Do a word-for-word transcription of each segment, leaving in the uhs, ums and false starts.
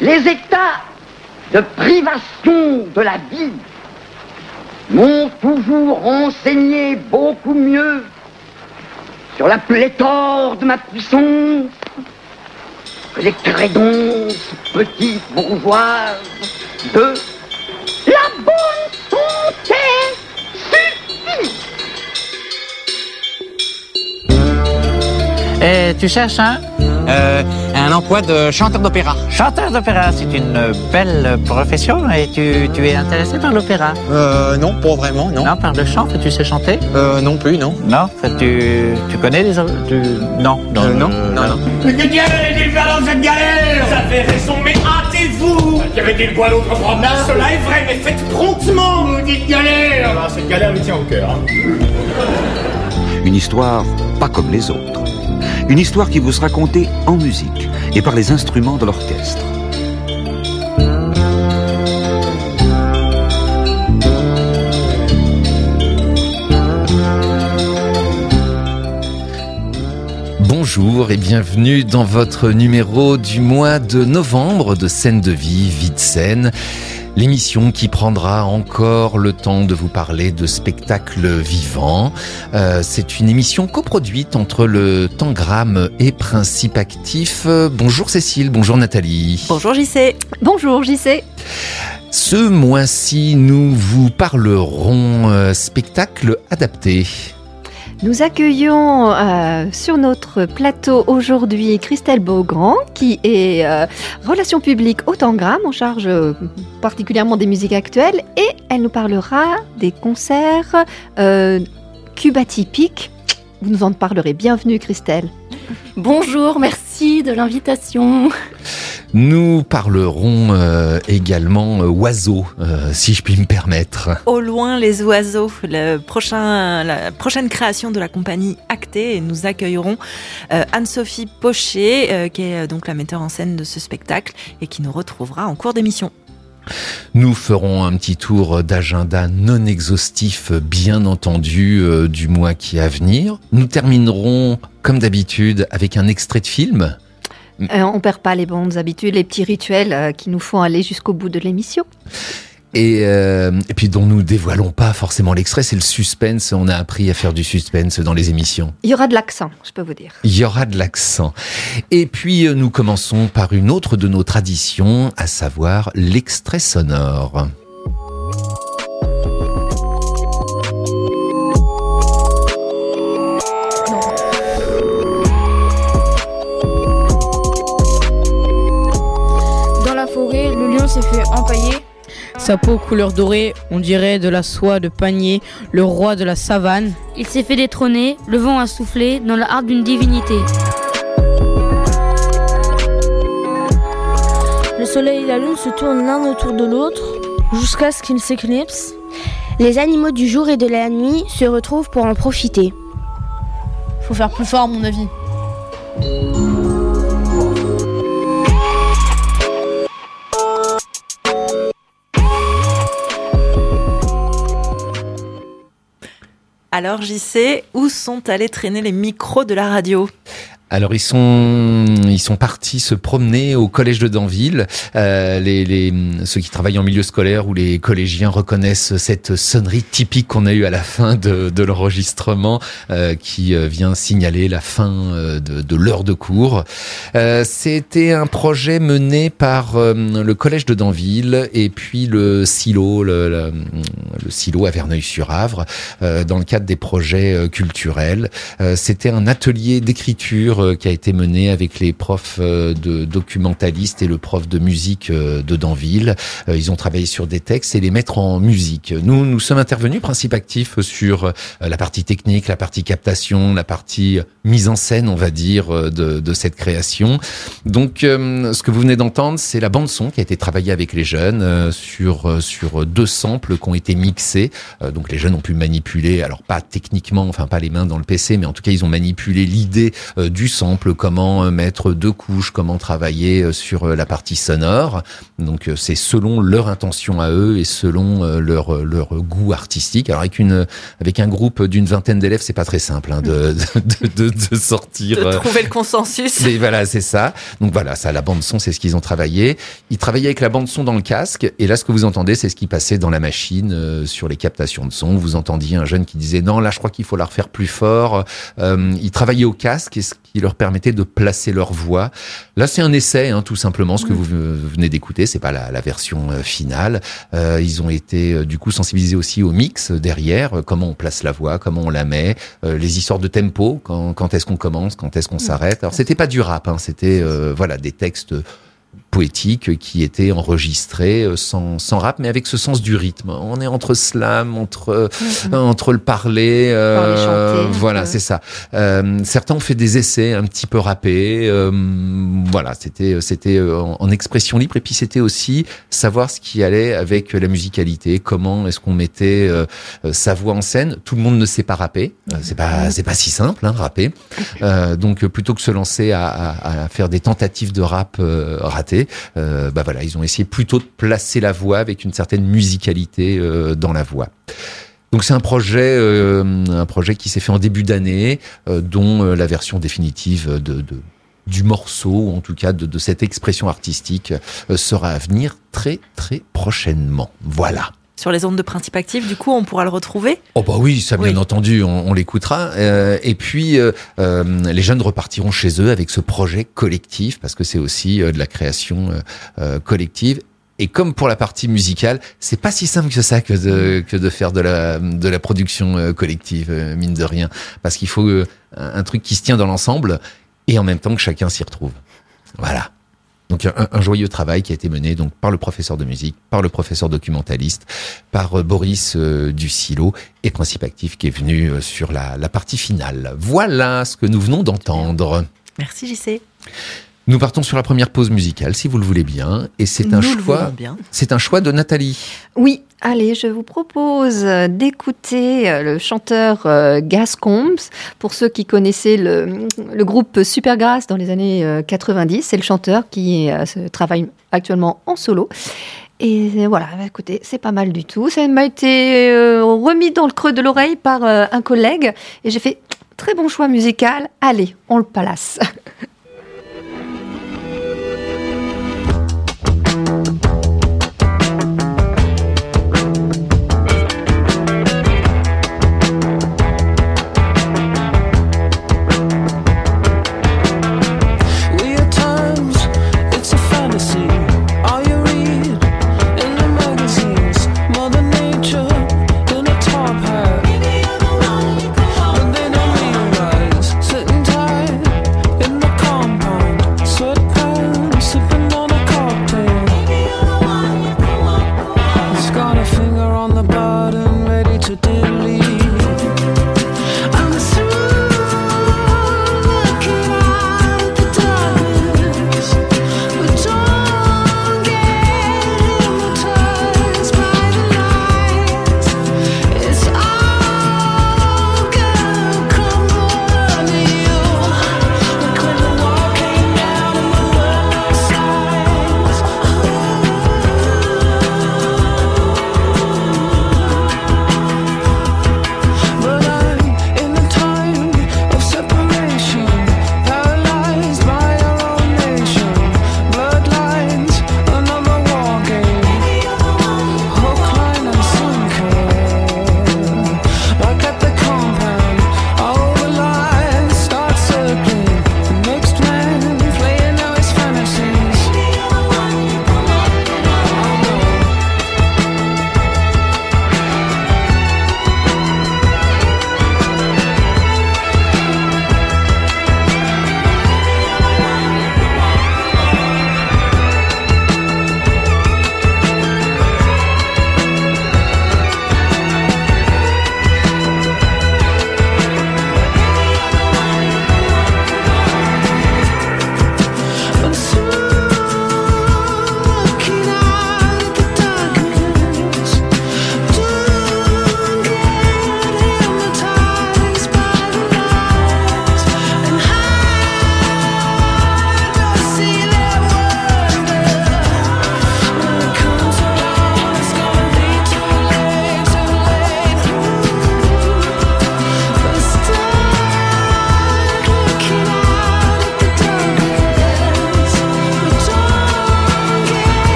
Les états de privation de la vie m'ont toujours renseigné beaucoup mieux sur la pléthore de ma puissance que les crédonces petites bourgeoises de la bonne santé suffit. Et tu cherches un euh, un emploi de chanteur d'opéra. Chanteur d'opéra, c'est une belle profession. Et tu, tu es intéressé par l'opéra? Euh, non, pas vraiment, non. Non, par le chant, que tu sais chanter? Euh, non plus, non. Non, tu, tu connais les... Tu... Non, non, euh, non, euh, non, non. Mais que galère est-il faire dans cette galère? Ça fait raison, mais hâtez-vous! Y avait-il quoi d'autre promenade? Cela est vrai, mais faites promptement, vous dites galère! Alors, cette galère lui tient au cœur. Une histoire pas comme les autres. Une histoire qui vous sera racontée en musique et par les instruments de l'orchestre. Bonjour et bienvenue dans votre numéro du mois de novembre de Scène de Vie, Vie de Scène. L'émission qui prendra encore le temps de vous parler de spectacles vivants. Euh, c'est une émission coproduite entre le Tangram et Principe Actif. Bonjour Cécile, bonjour Nathalie. Bonjour J C. Bonjour J C. Ce mois-ci, nous vous parlerons euh, spectacle adapté. Nous accueillons euh, sur notre plateau aujourd'hui Christelle Beaugrand, qui est euh, relations publiques au Tangram, en charge euh, particulièrement des musiques actuelles, et elle nous parlera des concerts euh, cubatypiques. Vous nous en parlerez. Bienvenue Christelle. Bonjour, merci de l'invitation. Nous parlerons euh, également euh, oiseaux, euh, si je puis me permettre. Au loin les oiseaux, le prochain, la prochaine création de la compagnie Acté, et nous accueillerons euh, Anne-Sophie Pochet, euh, qui est donc la metteur en scène de ce spectacle et qui nous retrouvera en cours d'émission. Nous ferons un petit tour d'agenda non exhaustif, bien entendu, euh, du mois qui est à venir. Nous terminerons, comme d'habitude, avec un extrait de film. Euh, on perd pas les bonnes habitudes, les petits rituels euh, qui nous font aller jusqu'au bout de l'émission. Et, euh, et puis dont nous dévoilons pas forcément l'extrait, c'est le suspense. On a appris à faire du suspense dans les émissions. Il y aura de l'accent, je peux vous dire. Il y aura de l'accent. Et puis nous commençons par une autre de nos traditions, à savoir l'extrait sonore. Le lion s'est fait empailler. Sa peau couleur dorée, on dirait de la soie de panier, le roi de la savane. Il s'est fait détrôner, le vent a soufflé dans la harpe d'une divinité. Le soleil et la lune se tournent l'un autour de l'autre jusqu'à ce qu'ils s'éclipsent. Les animaux du jour et de la nuit se retrouvent pour en profiter. Faut faire plus fort à mon avis. Alors J C, où sont allés traîner les micros de la radio ? Alors ils sont ils sont partis se promener au collège de Danville. Euh, les, les ceux qui travaillent en milieu scolaire ou les collégiens reconnaissent cette sonnerie typique qu'on a eue à la fin de, de l'enregistrement, euh, qui vient signaler la fin de, de l'heure de cours. Euh, c'était un projet mené par euh, le collège de Danville et puis le silo le, le, le silo à Verneuil-sur-Avre, euh, dans le cadre des projets culturels. Euh, c'était un atelier d'écriture qui a été mené avec les profs de documentalistes et le prof de musique de Danville. Ils ont travaillé sur des textes et les mettre en musique. Nous, nous sommes intervenus, Principe Actif, sur la partie technique, la partie captation, la partie mise en scène, on va dire, de, de cette création. Donc, ce que vous venez d'entendre, c'est la bande-son qui a été travaillée avec les jeunes sur, sur deux samples qui ont été mixés. Donc, les jeunes ont pu manipuler, alors pas techniquement, enfin pas les mains dans le P C, mais en tout cas, ils ont manipulé l'idée du sample, comment mettre deux couches, comment travailler sur la partie sonore. Donc c'est selon leur intention à eux et selon leur leur goût artistique. Alors avec une avec un groupe d'une vingtaine d'élèves, c'est pas très simple hein, de, de, de de sortir de trouver le consensus. Mais voilà, c'est ça. Donc voilà, ça, la bande son, c'est ce qu'ils ont travaillé. Ils travaillaient avec la bande son dans le casque, et là, ce que vous entendez, c'est ce qui passait dans la machine euh, sur les captations de son. Vous entendiez un jeune qui disait non, là, je crois qu'il faut la refaire plus fort. Euh, ils travaillaient au casque, et ce qui leur permettait de placer leur voix. Là, c'est un essai, hein, tout simplement. Ce que vous venez d'écouter, c'est pas la, la version euh, finale. Euh, ils ont été euh, du coup sensibilisés aussi au mix derrière, euh, comment on place la voix, comment on la met, euh, les histoires de tempo, quand, quand est-ce qu'on commence, quand est-ce qu'on s'arrête. Alors c'était pas du rap, hein, c'était euh, voilà des textes poétiques qui étaient enregistrés sans, sans rap, mais avec ce sens du rythme. On est entre slam, entre mmh. entre le parler, euh, chanter, voilà, euh. c'est ça. Euh, certains ont fait des essais un petit peu rappés, euh, voilà, c'était c'était en, en expression libre, et puis c'était aussi savoir ce qui allait avec la musicalité, comment est-ce qu'on mettait euh, sa voix en scène. Tout le monde ne sait pas rapper, mmh. c'est pas c'est pas si simple, hein, rapper. Euh, donc plutôt que se lancer à, à, à faire des tentatives de rap euh, ratées, Euh, bah voilà, ils ont essayé plutôt de placer la voix avec une certaine musicalité euh, dans la voix. Donc c'est un projet, euh, un projet qui s'est fait en début d'année, euh, dont euh, la version définitive de, de du morceau, ou en tout cas de, de cette expression artistique, euh, sera à venir très très prochainement. Voilà. Sur les ondes de Principe Actif, du coup, on pourra le retrouver ? Oh bah oui, ça bien oui. entendu, on, on l'écoutera. Euh, et puis, euh, euh, les jeunes repartiront chez eux avec ce projet collectif, parce que c'est aussi euh, de la création euh, euh, collective. Et comme pour la partie musicale, c'est pas si simple que ça que de, que de faire de la, de la production euh, collective, euh, mine de rien. Parce qu'il faut euh, un truc qui se tient dans l'ensemble, et en même temps que chacun s'y retrouve. Voilà. Donc un, un joyeux travail qui a été mené donc par le professeur de musique, par le professeur documentaliste, par euh, Boris euh, Ducillo, et Principe Actif qui est venu euh, sur la, la partie finale. Voilà ce que nous venons d'entendre. Merci J C. Nous partons sur la première pause musicale, si vous le voulez bien, et c'est nous un le choix. Bien. C'est un choix de Nathalie. Oui. Allez, je vous propose d'écouter le chanteur Gas Combs. Pour ceux qui connaissaient le, le groupe Supergrass dans les années quatre-vingt-dix, c'est le chanteur qui euh, travaille actuellement en solo. Et voilà, écoutez, c'est pas mal du tout. Ça m'a été euh, remis dans le creux de l'oreille par euh, un collègue, et j'ai fait très bon choix musical. Allez, on le palace. Sitting tight in the car.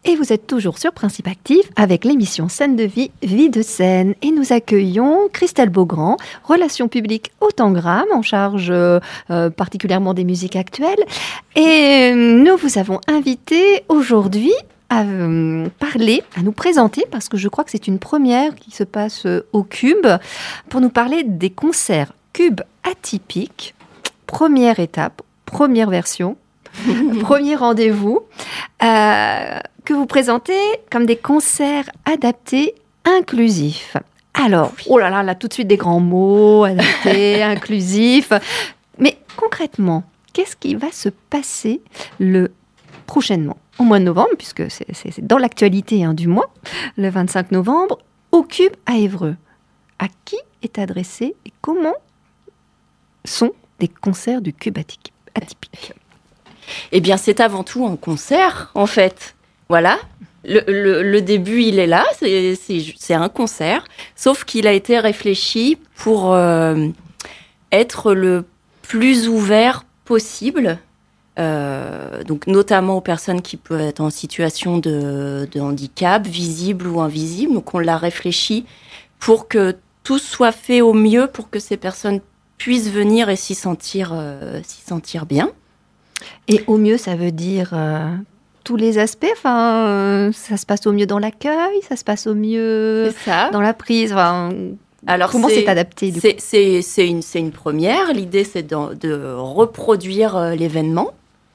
Et vous êtes toujours sur Principe Actif avec l'émission Scène de vie, vie de scène. Et nous accueillons Christelle Beaugrand, relations publiques au Tangram, en charge euh, particulièrement des musiques actuelles. Et nous vous avons invité aujourd'hui à euh, parler, à nous présenter, parce que je crois que c'est une première qui se passe euh, au Cube, pour nous parler des concerts Cube atypiques. Première étape, première version. Premier rendez-vous euh, que vous présentez comme des concerts adaptés inclusifs. Alors, oh là là, là tout de suite des grands mots, adaptés, inclusifs. Mais concrètement, qu'est-ce qui va se passer le prochainement, au mois de novembre, puisque c'est, c'est, c'est dans l'actualité hein, du mois, le vingt-cinq novembre, au Cube à Évreux. À qui est adressé et comment sont des concerts du Cube atypique? Eh bien, c'est avant tout un concert, en fait. Voilà. Le, le, le début, il est là. C'est, c'est, c'est un concert. Sauf qu'il a été réfléchi pour euh, être le plus ouvert possible. Euh, donc, notamment aux personnes qui peuvent être en situation de, de handicap, visible ou invisible. Donc, on l'a réfléchi pour que tout soit fait au mieux pour que ces personnes puissent venir et s'y sentir, euh, s'y sentir bien. Et au mieux, ça veut dire euh, tous les aspects. Enfin, euh, ça se passe au mieux dans l'accueil, ça se passe au mieux dans la prise. Enfin, alors comment c'est, c'est adapté du c'est, coup c'est, c'est, une, c'est une première. L'idée, c'est de, de reproduire euh, l'événement.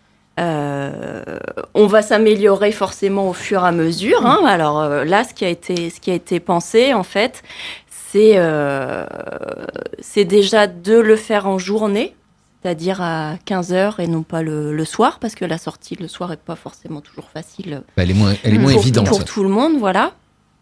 Euh, on va s'améliorer forcément au fur et à mesure. Hein. Alors euh, là, ce qui a été, ce qui a été pensé, en fait, c'est, euh, c'est déjà de le faire en journée. C'est-à-dire à quinze heures et non pas le, le soir, parce que la sortie le soir n'est pas forcément toujours facile. Bah, elle est moins, elle est moins pour, évidente. Pour tout le monde, voilà.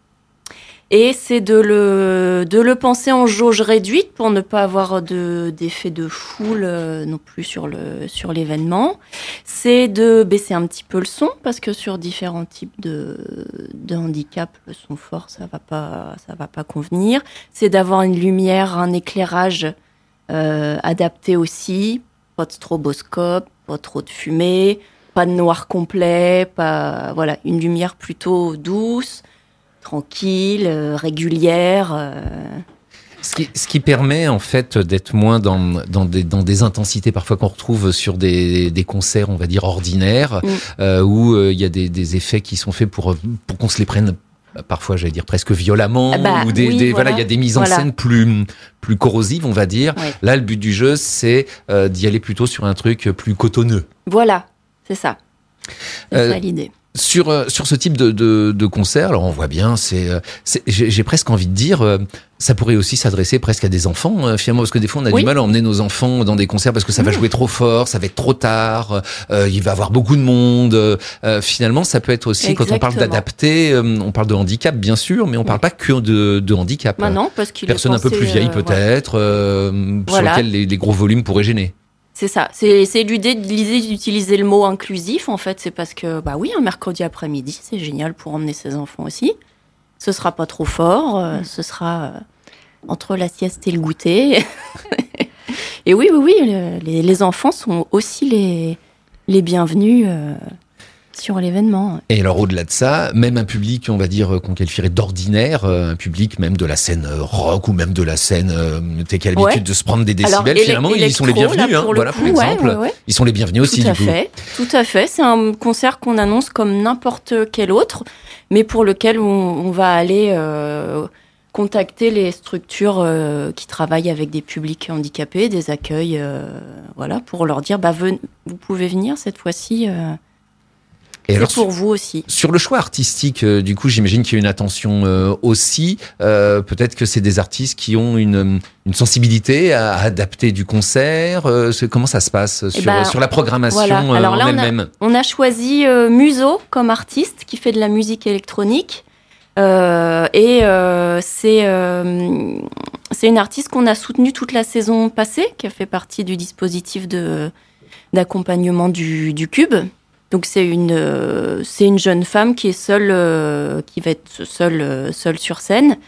Et c'est de le, de le penser en jauge réduite pour ne pas avoir de, d'effet de foule euh, non plus sur, le, sur l'événement. C'est de baisser un petit peu le son, parce que sur différents types de, de handicap, le son fort, ça va pas, ça va pas convenir. C'est d'avoir une lumière, un éclairage Euh, adapté aussi, pas de stroboscope, pas trop de fumée, pas de noir complet, pas voilà, une lumière plutôt douce, tranquille, euh, régulière. Euh... Ce qui, ce qui permet en fait d'être moins dans, dans, des, dans des intensités parfois qu'on retrouve sur des, des concerts, on va dire ordinaires, mm. euh, où il euh, y a des, des effets qui sont faits pour, pour qu'on se les prenne parfois, j'allais dire presque violemment, bah, ou des, oui, des voilà. voilà, il y a des mises en voilà. scène plus plus corrosives, on va dire. Oui. Là, le but du jeu, c'est euh, d'y aller plutôt sur un truc plus cotonneux. Voilà, c'est ça. C'est euh, ça l'idée. Sur euh, sur ce type de de, de concert, alors on voit bien, c'est, c'est j'ai, j'ai presque envie de dire, euh, ça pourrait aussi s'adresser presque à des enfants euh, finalement, parce que des fois on a oui. du mal à emmener nos enfants dans des concerts parce que ça va jouer trop fort, ça va être trop tard, euh, il va y avoir beaucoup de monde. Euh, finalement, ça peut être aussi Exactement. Quand on parle d'adapter, euh, on parle de handicap bien sûr, mais on parle pas que de de handicap. Bah non, parce qu'il personne est un peu plus vieille euh, peut-être, voilà. euh, Voilà. sur lesquels les, les gros volumes pourraient gêner. C'est ça, c'est, c'est l'idée, l'idée d'utiliser le mot inclusif, en fait, c'est parce que, bah oui, un mercredi après-midi, c'est génial pour emmener ses enfants aussi. Ce sera pas trop fort, euh, mmh. ce sera euh, entre la sieste et le goûter. Et oui, oui, oui, le, les, les enfants sont aussi les, les bienvenus euh, sur l'événement. Et alors au-delà de ça, même un public, on va dire, qu'on qualifierait d'ordinaire, un public même de la scène rock ou même de la scène euh, t'es qui a l'habitude ouais. de se prendre des décibels, alors, finalement, éle- ils sont les bienvenus, là, hein, pour voilà, coup, par exemple. ouais, ouais, ouais. Ils sont les bienvenus aussi, tout à du coup. Fait, tout à fait. C'est un concert qu'on annonce comme n'importe quel autre, mais pour lequel on, on va aller euh, contacter les structures euh, qui travaillent avec des publics handicapés, des accueils, euh, voilà, pour leur dire, bah, ven- vous pouvez venir cette fois-ci. Euh, Et c'est alors, pour vous aussi. Sur le choix artistique, euh, du coup, j'imagine qu'il y a une attention euh, aussi. Euh, peut-être que c'est des artistes qui ont une, une sensibilité à adapter du concert. Euh, c'est, comment ça se passe sur, ben, sur la programmation voilà. euh, Alors là, en on a, elle-même? On a choisi euh, Muso comme artiste qui fait de la musique électronique. Euh, et euh, c'est, euh, c'est une artiste qu'on a soutenue toute la saison passée, qui a fait partie du dispositif de, d'accompagnement du, du Cube. Donc c'est une, euh, c'est une jeune femme qui est seule, euh, qui va être seule, euh, seule sur scène.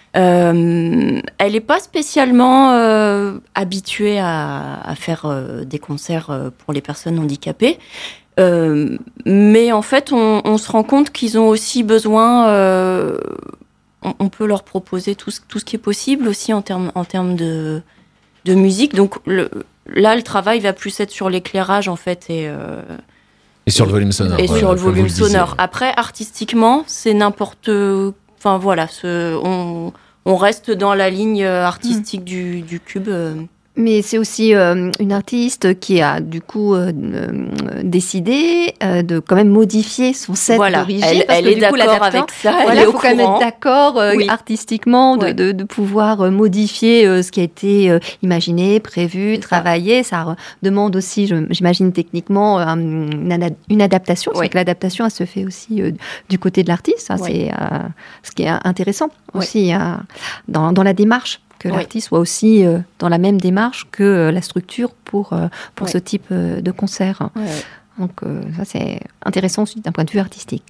Euh, elle n'est pas spécialement euh, habituée à, à faire euh, des concerts euh, pour les personnes handicapées. Euh, mais en fait, on, on se rend compte qu'ils ont aussi besoin... Euh, on, on peut leur proposer tout ce, tout ce qui est possible aussi en termes en termes de, de musique. Donc le, là, le travail va plus être sur l'éclairage, en fait, et... Euh, Et sur le volume sonore. Et ouais, sur le volume le sonore. Après, artistiquement, c'est n'importe... Enfin, voilà, ce, on, on reste dans la ligne artistique mmh. du, du cube. Euh. Mais c'est aussi euh, une artiste qui a du coup euh, euh, décidé euh, de quand même modifier son set voilà. d'origine. Elle, parce elle que, est du d'accord coup, avec ça. Voilà, il faut quand même être d'accord euh, oui. artistiquement de, ouais. de, de pouvoir euh, modifier euh, ce qui a été euh, imaginé, prévu, c'est travaillé. Ça. ça demande aussi, je, j'imagine techniquement, euh, une, ad- une adaptation. Ouais. C'est que l'adaptation, elle se fait aussi euh, du côté de l'artiste. Ça, ouais. C'est euh, ce qui est intéressant ouais. aussi euh, dans, dans la démarche. Que oui. l'artiste soit aussi euh, dans la même démarche que euh, la structure pour, euh, pour oui. ce type euh, de concert. Oui. Donc euh, ça, c'est intéressant aussi d'un point de vue artistique.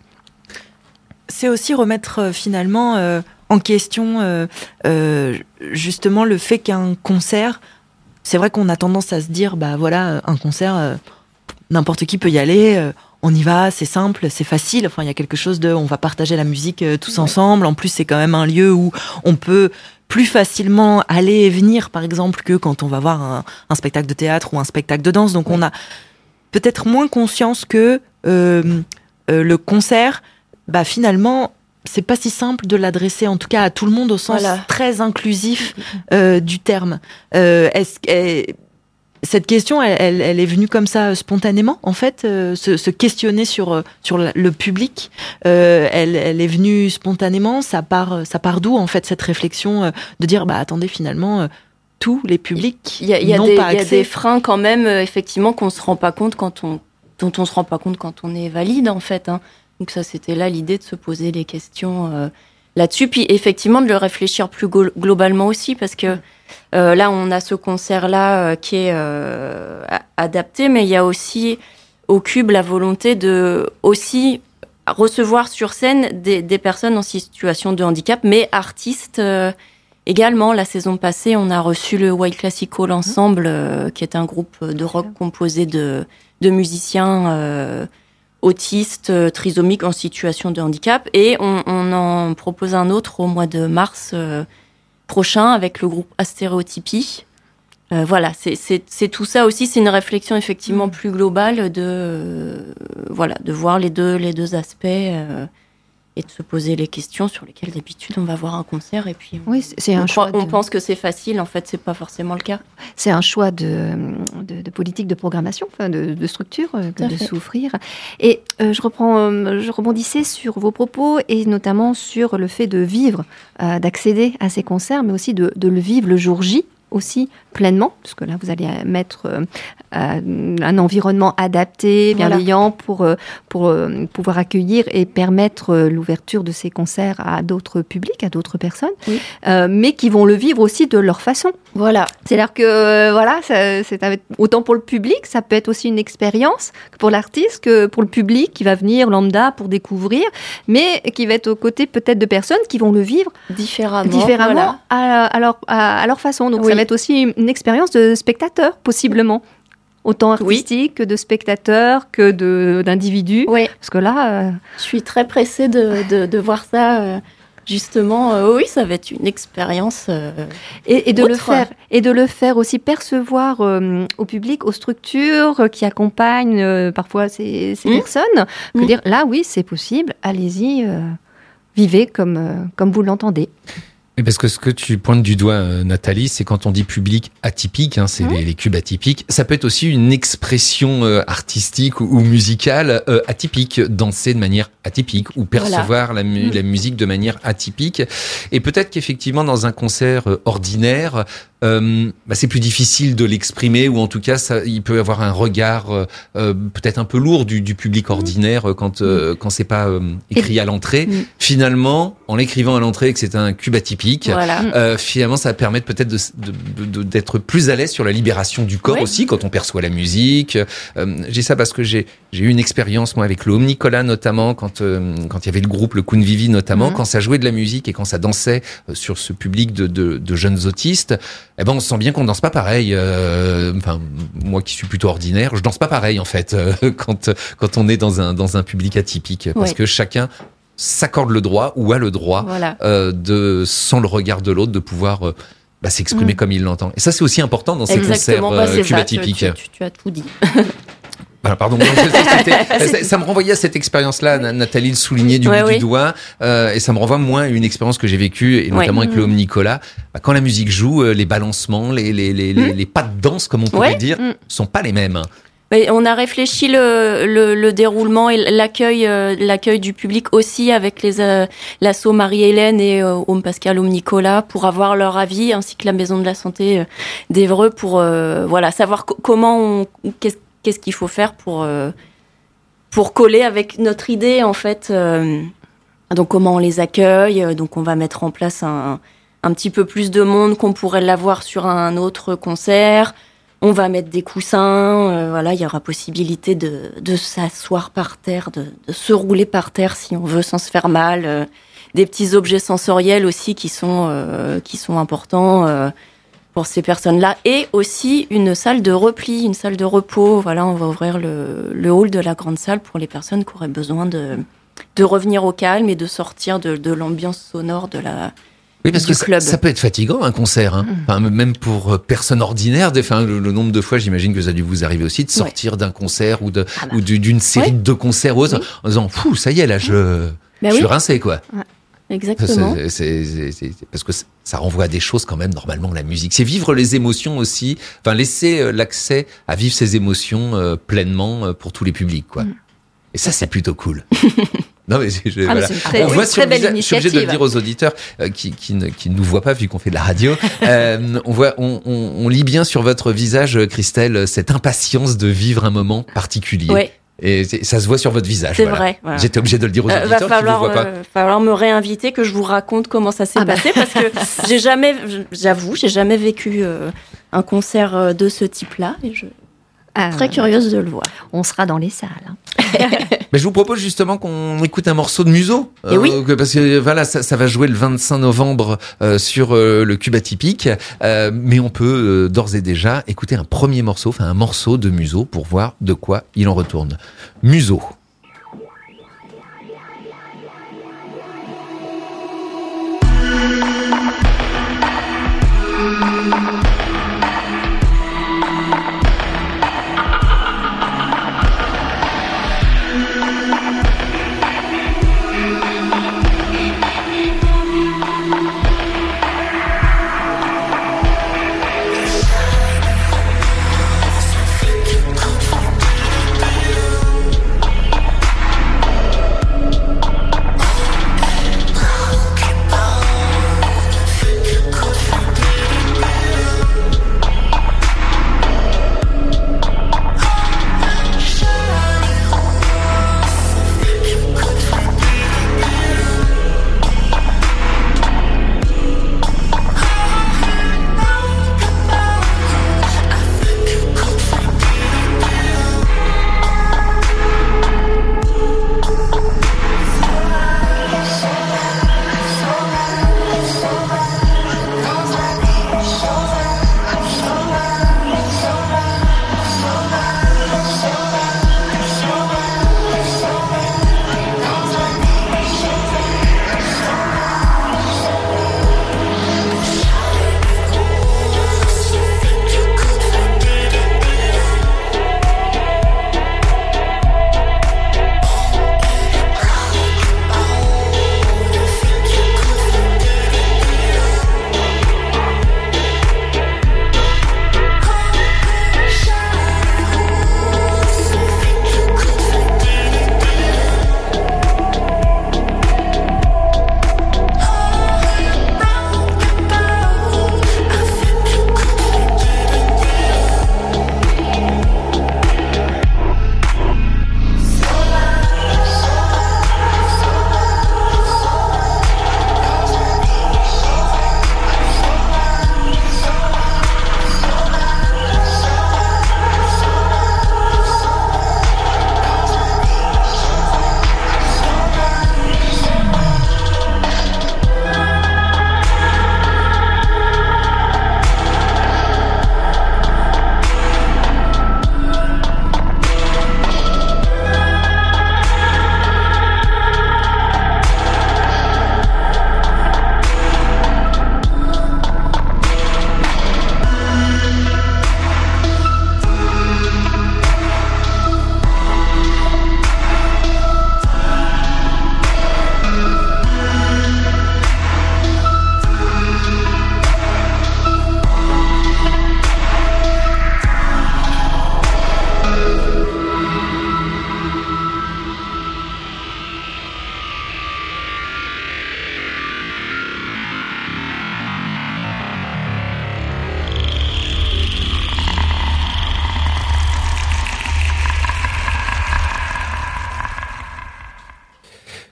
C'est aussi remettre euh, finalement euh, en question euh, euh, justement le fait qu'un concert, c'est vrai qu'on a tendance à se dire, bah voilà, un concert, euh, n'importe qui peut y aller, euh, on y va, c'est simple, c'est facile. Enfin, il y a quelque chose de, on va partager la musique euh, tous oui. ensemble. En plus, c'est quand même un lieu où on peut plus facilement aller et venir, par exemple, que quand on va voir un, un spectacle de théâtre ou un spectacle de danse. Donc, oui. on a peut-être moins conscience que euh, euh, le concert, bah, finalement, c'est pas si simple de l'adresser, en tout cas à tout le monde, au sens voilà. très inclusif euh, du terme. Euh, est-ce que cette question, elle, elle, elle est venue comme ça spontanément, en fait, euh, se, se questionner sur sur le public. Euh, elle, elle est venue spontanément. Ça part, ça part d'où, en fait, cette réflexion euh, de dire, bah attendez, finalement, euh, tous les publics il y a, il y a n'ont des, pas accès. Il y a des freins quand même, euh, effectivement, qu'on se rend pas compte quand on, dont on se rend pas compte quand on est valide, en fait. Hein. Donc ça, c'était là l'idée de se poser les questions euh, là-dessus, puis effectivement de le réfléchir plus go- globalement aussi, parce que Euh, là, on a ce concert-là euh, qui est euh, adapté, mais il y a aussi au Cube la volonté de aussi recevoir sur scène des, des personnes en situation de handicap, mais artistes euh, également. La saison passée, on a reçu le Wild Classical Ensemble, euh, qui est un groupe de rock composé de, de musiciens euh, autistes, euh, trisomiques en situation de handicap, et on, on en propose un autre au mois de mars euh, prochain avec le groupe Astéréotypie. Euh, voilà, c'est, c'est, c'est tout ça aussi, c'est une réflexion effectivement mmh. plus globale de, euh, voilà, de voir les deux, les deux aspects euh, et de se poser les questions sur lesquelles d'habitude on va voir un concert et puis on, oui, c'est un on, choix on de... pense que c'est facile, en fait c'est pas forcément le cas. C'est un choix de, de, de politique de programmation, enfin de, de structure, euh, de fait. S'ouvrir. Et euh, je, reprends, euh, je rebondissais sur vos propos et notamment sur le fait de vivre, euh, d'accéder à ces concerts, mais aussi de, de le vivre le jour J aussi pleinement, parce que là vous allez mettre euh, un environnement adapté, bienveillant voilà. pour, euh, pour euh, pouvoir accueillir et permettre euh, l'ouverture de ces concerts à d'autres publics, à d'autres personnes, oui. euh, mais qui vont le vivre aussi de leur façon. Voilà. C'est-à-dire que euh, voilà, ça, c'est autant pour le public, ça peut être aussi une expérience que pour l'artiste, que pour le public qui va venir lambda pour découvrir, mais qui va être aux côtés peut-être de personnes qui vont le vivre différemment, différemment voilà. à, à, leur, à, à leur façon. Donc oui. ça va être aussi une expérience de spectateur, possiblement. Autant artistique oui. que de spectateur, que de, d'individu. Oui. Parce que là... Euh... Je suis très pressée de, de, de voir ça, euh, justement. Euh, oui, ça va être une expérience euh, et, et, de autre. le faire, et de le faire aussi percevoir euh, au public, aux structures qui accompagnent euh, parfois ces, ces mmh. personnes. Que mmh. dire, là, oui, c'est possible, allez-y, euh, vivez comme, euh, comme vous l'entendez. Oui, parce que ce que tu pointes du doigt, euh, Nathalie, c'est quand on dit public atypique, hein, c'est mmh. les, les cubes atypiques, ça peut être aussi une expression euh, artistique ou, ou musicale euh, atypique, danser de manière atypique ou percevoir voilà. la, mu- mmh. la musique de manière atypique. Et peut-être qu'effectivement, dans un concert euh, ordinaire, euh, bah, c'est plus difficile de l'exprimer, ou en tout cas, ça, il peut y avoir un regard euh, euh, peut-être un peu lourd du, du public ordinaire euh, quand euh, quand c'est pas euh, écrit à l'entrée. Mmh. Finalement, en l'écrivant à l'entrée, que c'est un cube atypique, voilà. euh, finalement, ça permet peut-être de, de, de, d'être plus à l'aise sur la libération du corps, ouais. aussi quand on perçoit la musique. Euh, j'ai ça parce que j'ai j'ai eu une expérience moi avec le Om Nicolas notamment quand euh, quand il y avait le groupe le Kun Vivi notamment, mmh. quand ça jouait de la musique et quand ça dansait euh, sur ce public de, de, de jeunes autistes, eh ben on sent bien qu'on danse pas pareil. Euh, enfin moi qui suis plutôt ordinaire, je danse pas pareil en fait euh, quand quand on est dans un dans un public atypique, parce ouais. que chacun s'accorde le droit ou a le droit voilà. euh, de sans le regard de l'autre de pouvoir euh, bah, s'exprimer mmh. comme il l'entend. Et ça c'est aussi important dans ces Exactement, concerts bah, euh, cube ça, atypiques. Tu, tu, tu as tout dit. Voilà, pardon, ça, ça me renvoyait à cette expérience-là, Nathalie le soulignait du ouais, bout oui. du doigt, euh, et ça me renvoie moins à une expérience que j'ai vécue, et notamment ouais. avec le Om Nicolas. Bah, quand la musique joue, les balancements, les, les, les, mmh. les, les pas de danse, comme on pourrait ouais. dire, mmh. sont pas les mêmes. Oui, on a réfléchi le, le, le déroulement et l'accueil, euh, l'accueil du public aussi avec les euh, l'asso Marie-Hélène et euh, Om Pascal, Om Nicolas, pour avoir leur avis, ainsi que la Maison de la Santé euh, d'Évreux, pour euh, voilà savoir co- comment on qu'est-ce Qu'est-ce qu'il faut faire pour euh, pour coller avec notre idée en fait. Euh, donc comment on les accueille. Donc on va mettre en place un un petit peu plus de monde qu'on pourrait l'avoir sur un autre concert. On va mettre des coussins. Euh, voilà, il y aura possibilité de de s'asseoir par terre, de, de se rouler par terre si on veut sans se faire mal. Euh, des petits objets sensoriels aussi qui sont euh, qui sont importants. Euh, pour ces personnes-là, et aussi une salle de repli, une salle de repos. Voilà, on va ouvrir le, le hall de la grande salle pour les personnes qui auraient besoin de, de revenir au calme et de sortir de, de l'ambiance sonore de la Oui, parce du que club. Ça, ça peut être fatigant, un concert. Hein. Mmh. Enfin, même pour personnes ordinaires, enfin, le, le nombre de fois, j'imagine que ça a dû vous arriver aussi, de sortir ouais. d'un concert ou, de, ah bah. ou d'une série ouais. de concerts ou autre, oui. en disant, fou, ça y est, là, je, bah je oui. suis rincé, quoi. Ouais. Exactement. C'est, c'est, c'est, c'est, parce que ça renvoie à des choses quand même, normalement, la musique. C'est vivre les émotions aussi, enfin, laisser l'accès à vivre ces émotions euh, pleinement euh, pour tous les publics, quoi. Mm. Et ça, c'est plutôt cool. Non, mais je, ah, voilà. mais très, on oui, voit sur le visage, je suis obligé de le dire aux auditeurs euh, qui, qui, ne, qui ne nous voient pas vu qu'on fait de la radio. euh, on voit, on, on, on lit bien sur votre visage, Christelle, cette impatience de vivre un moment particulier. Ouais. Et ça se voit sur votre visage. C'est voilà. vrai. Voilà. J'étais obligé de le dire aux auditeurs. Euh, va falloir, qui vous voient pas. Euh, falloir me réinviter, que je vous raconte comment ça s'est ah passé, bah. parce que j'ai jamais, j'avoue, j'ai jamais vécu euh, un concert de ce type-là, et je ah, très ouais. curieuse de le voir. On sera dans les salles. Hein. Mais je vous propose justement qu'on écoute un morceau de Museau. Et euh, oui. Parce que voilà, ça, ça va jouer le vingt-cinq novembre euh, sur euh, le Cube Atypique. Euh, mais on peut euh, d'ores et déjà écouter un premier morceau, enfin un morceau de Museau pour voir de quoi il en retourne. Museau.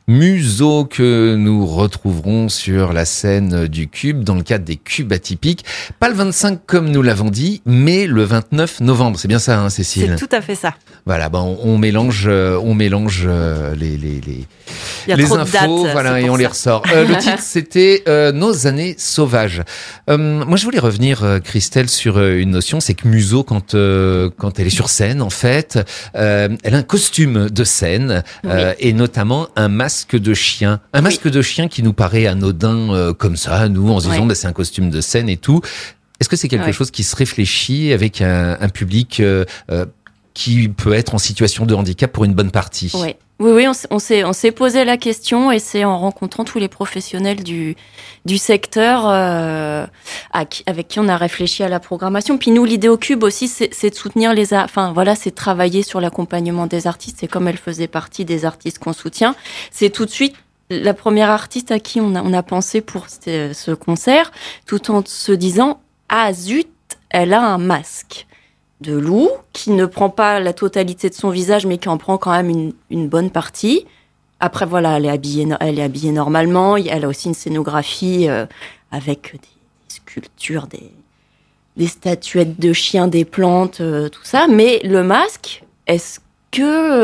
Museau que nous retrouverons sur la scène du Cube dans le cadre des Cubes atypiques. Pas le vingt-cinq comme nous l'avons dit, mais le vingt-neuf novembre. C'est bien ça, hein, Cécile ? C'est tout à fait ça. Voilà, ben on, on mélange, euh, on mélange euh, les les les, Il y a les trop infos, de dates, voilà, c'est et pour on ça. les ressort. Euh, le titre, c'était euh, Nos années sauvages. Euh, moi, je voulais revenir, euh, Christelle, sur euh, une notion, c'est que Museau, quand euh, quand elle est sur scène, en fait, euh, elle a un costume de scène euh, et notamment un masque de chien, un masque oui. de chien qui nous paraît anodin euh, comme ça, nous, en se disant, oui. bah, c'est un costume de scène et tout. Est-ce que c'est quelque Ouais. chose qui se réfléchit avec un, un public euh, euh, qui peut être en situation de handicap pour une bonne partie? Ouais. Oui, oui, on, s- on s'est on s'est posé la question et c'est en rencontrant tous les professionnels du du secteur euh, à qui- avec qui on a réfléchi à la programmation. Puis nous, l'idée au Cube aussi, c'est c'est de soutenir les, a- enfin voilà, c'est de travailler sur l'accompagnement des artistes. Et comme elle faisait partie des artistes qu'on soutient, c'est tout de suite la première artiste à qui on a on a pensé pour ce, ce concert, tout en se disant ah zut, elle a un masque de loup qui ne prend pas la totalité de son visage mais qui en prend quand même une, une bonne partie. Après voilà, elle est habillée, no- elle est habillée normalement. Elle a aussi une scénographie euh, avec des, des sculptures, des, des statuettes de chiens, des plantes, euh, tout ça. Mais le masque, est-ce que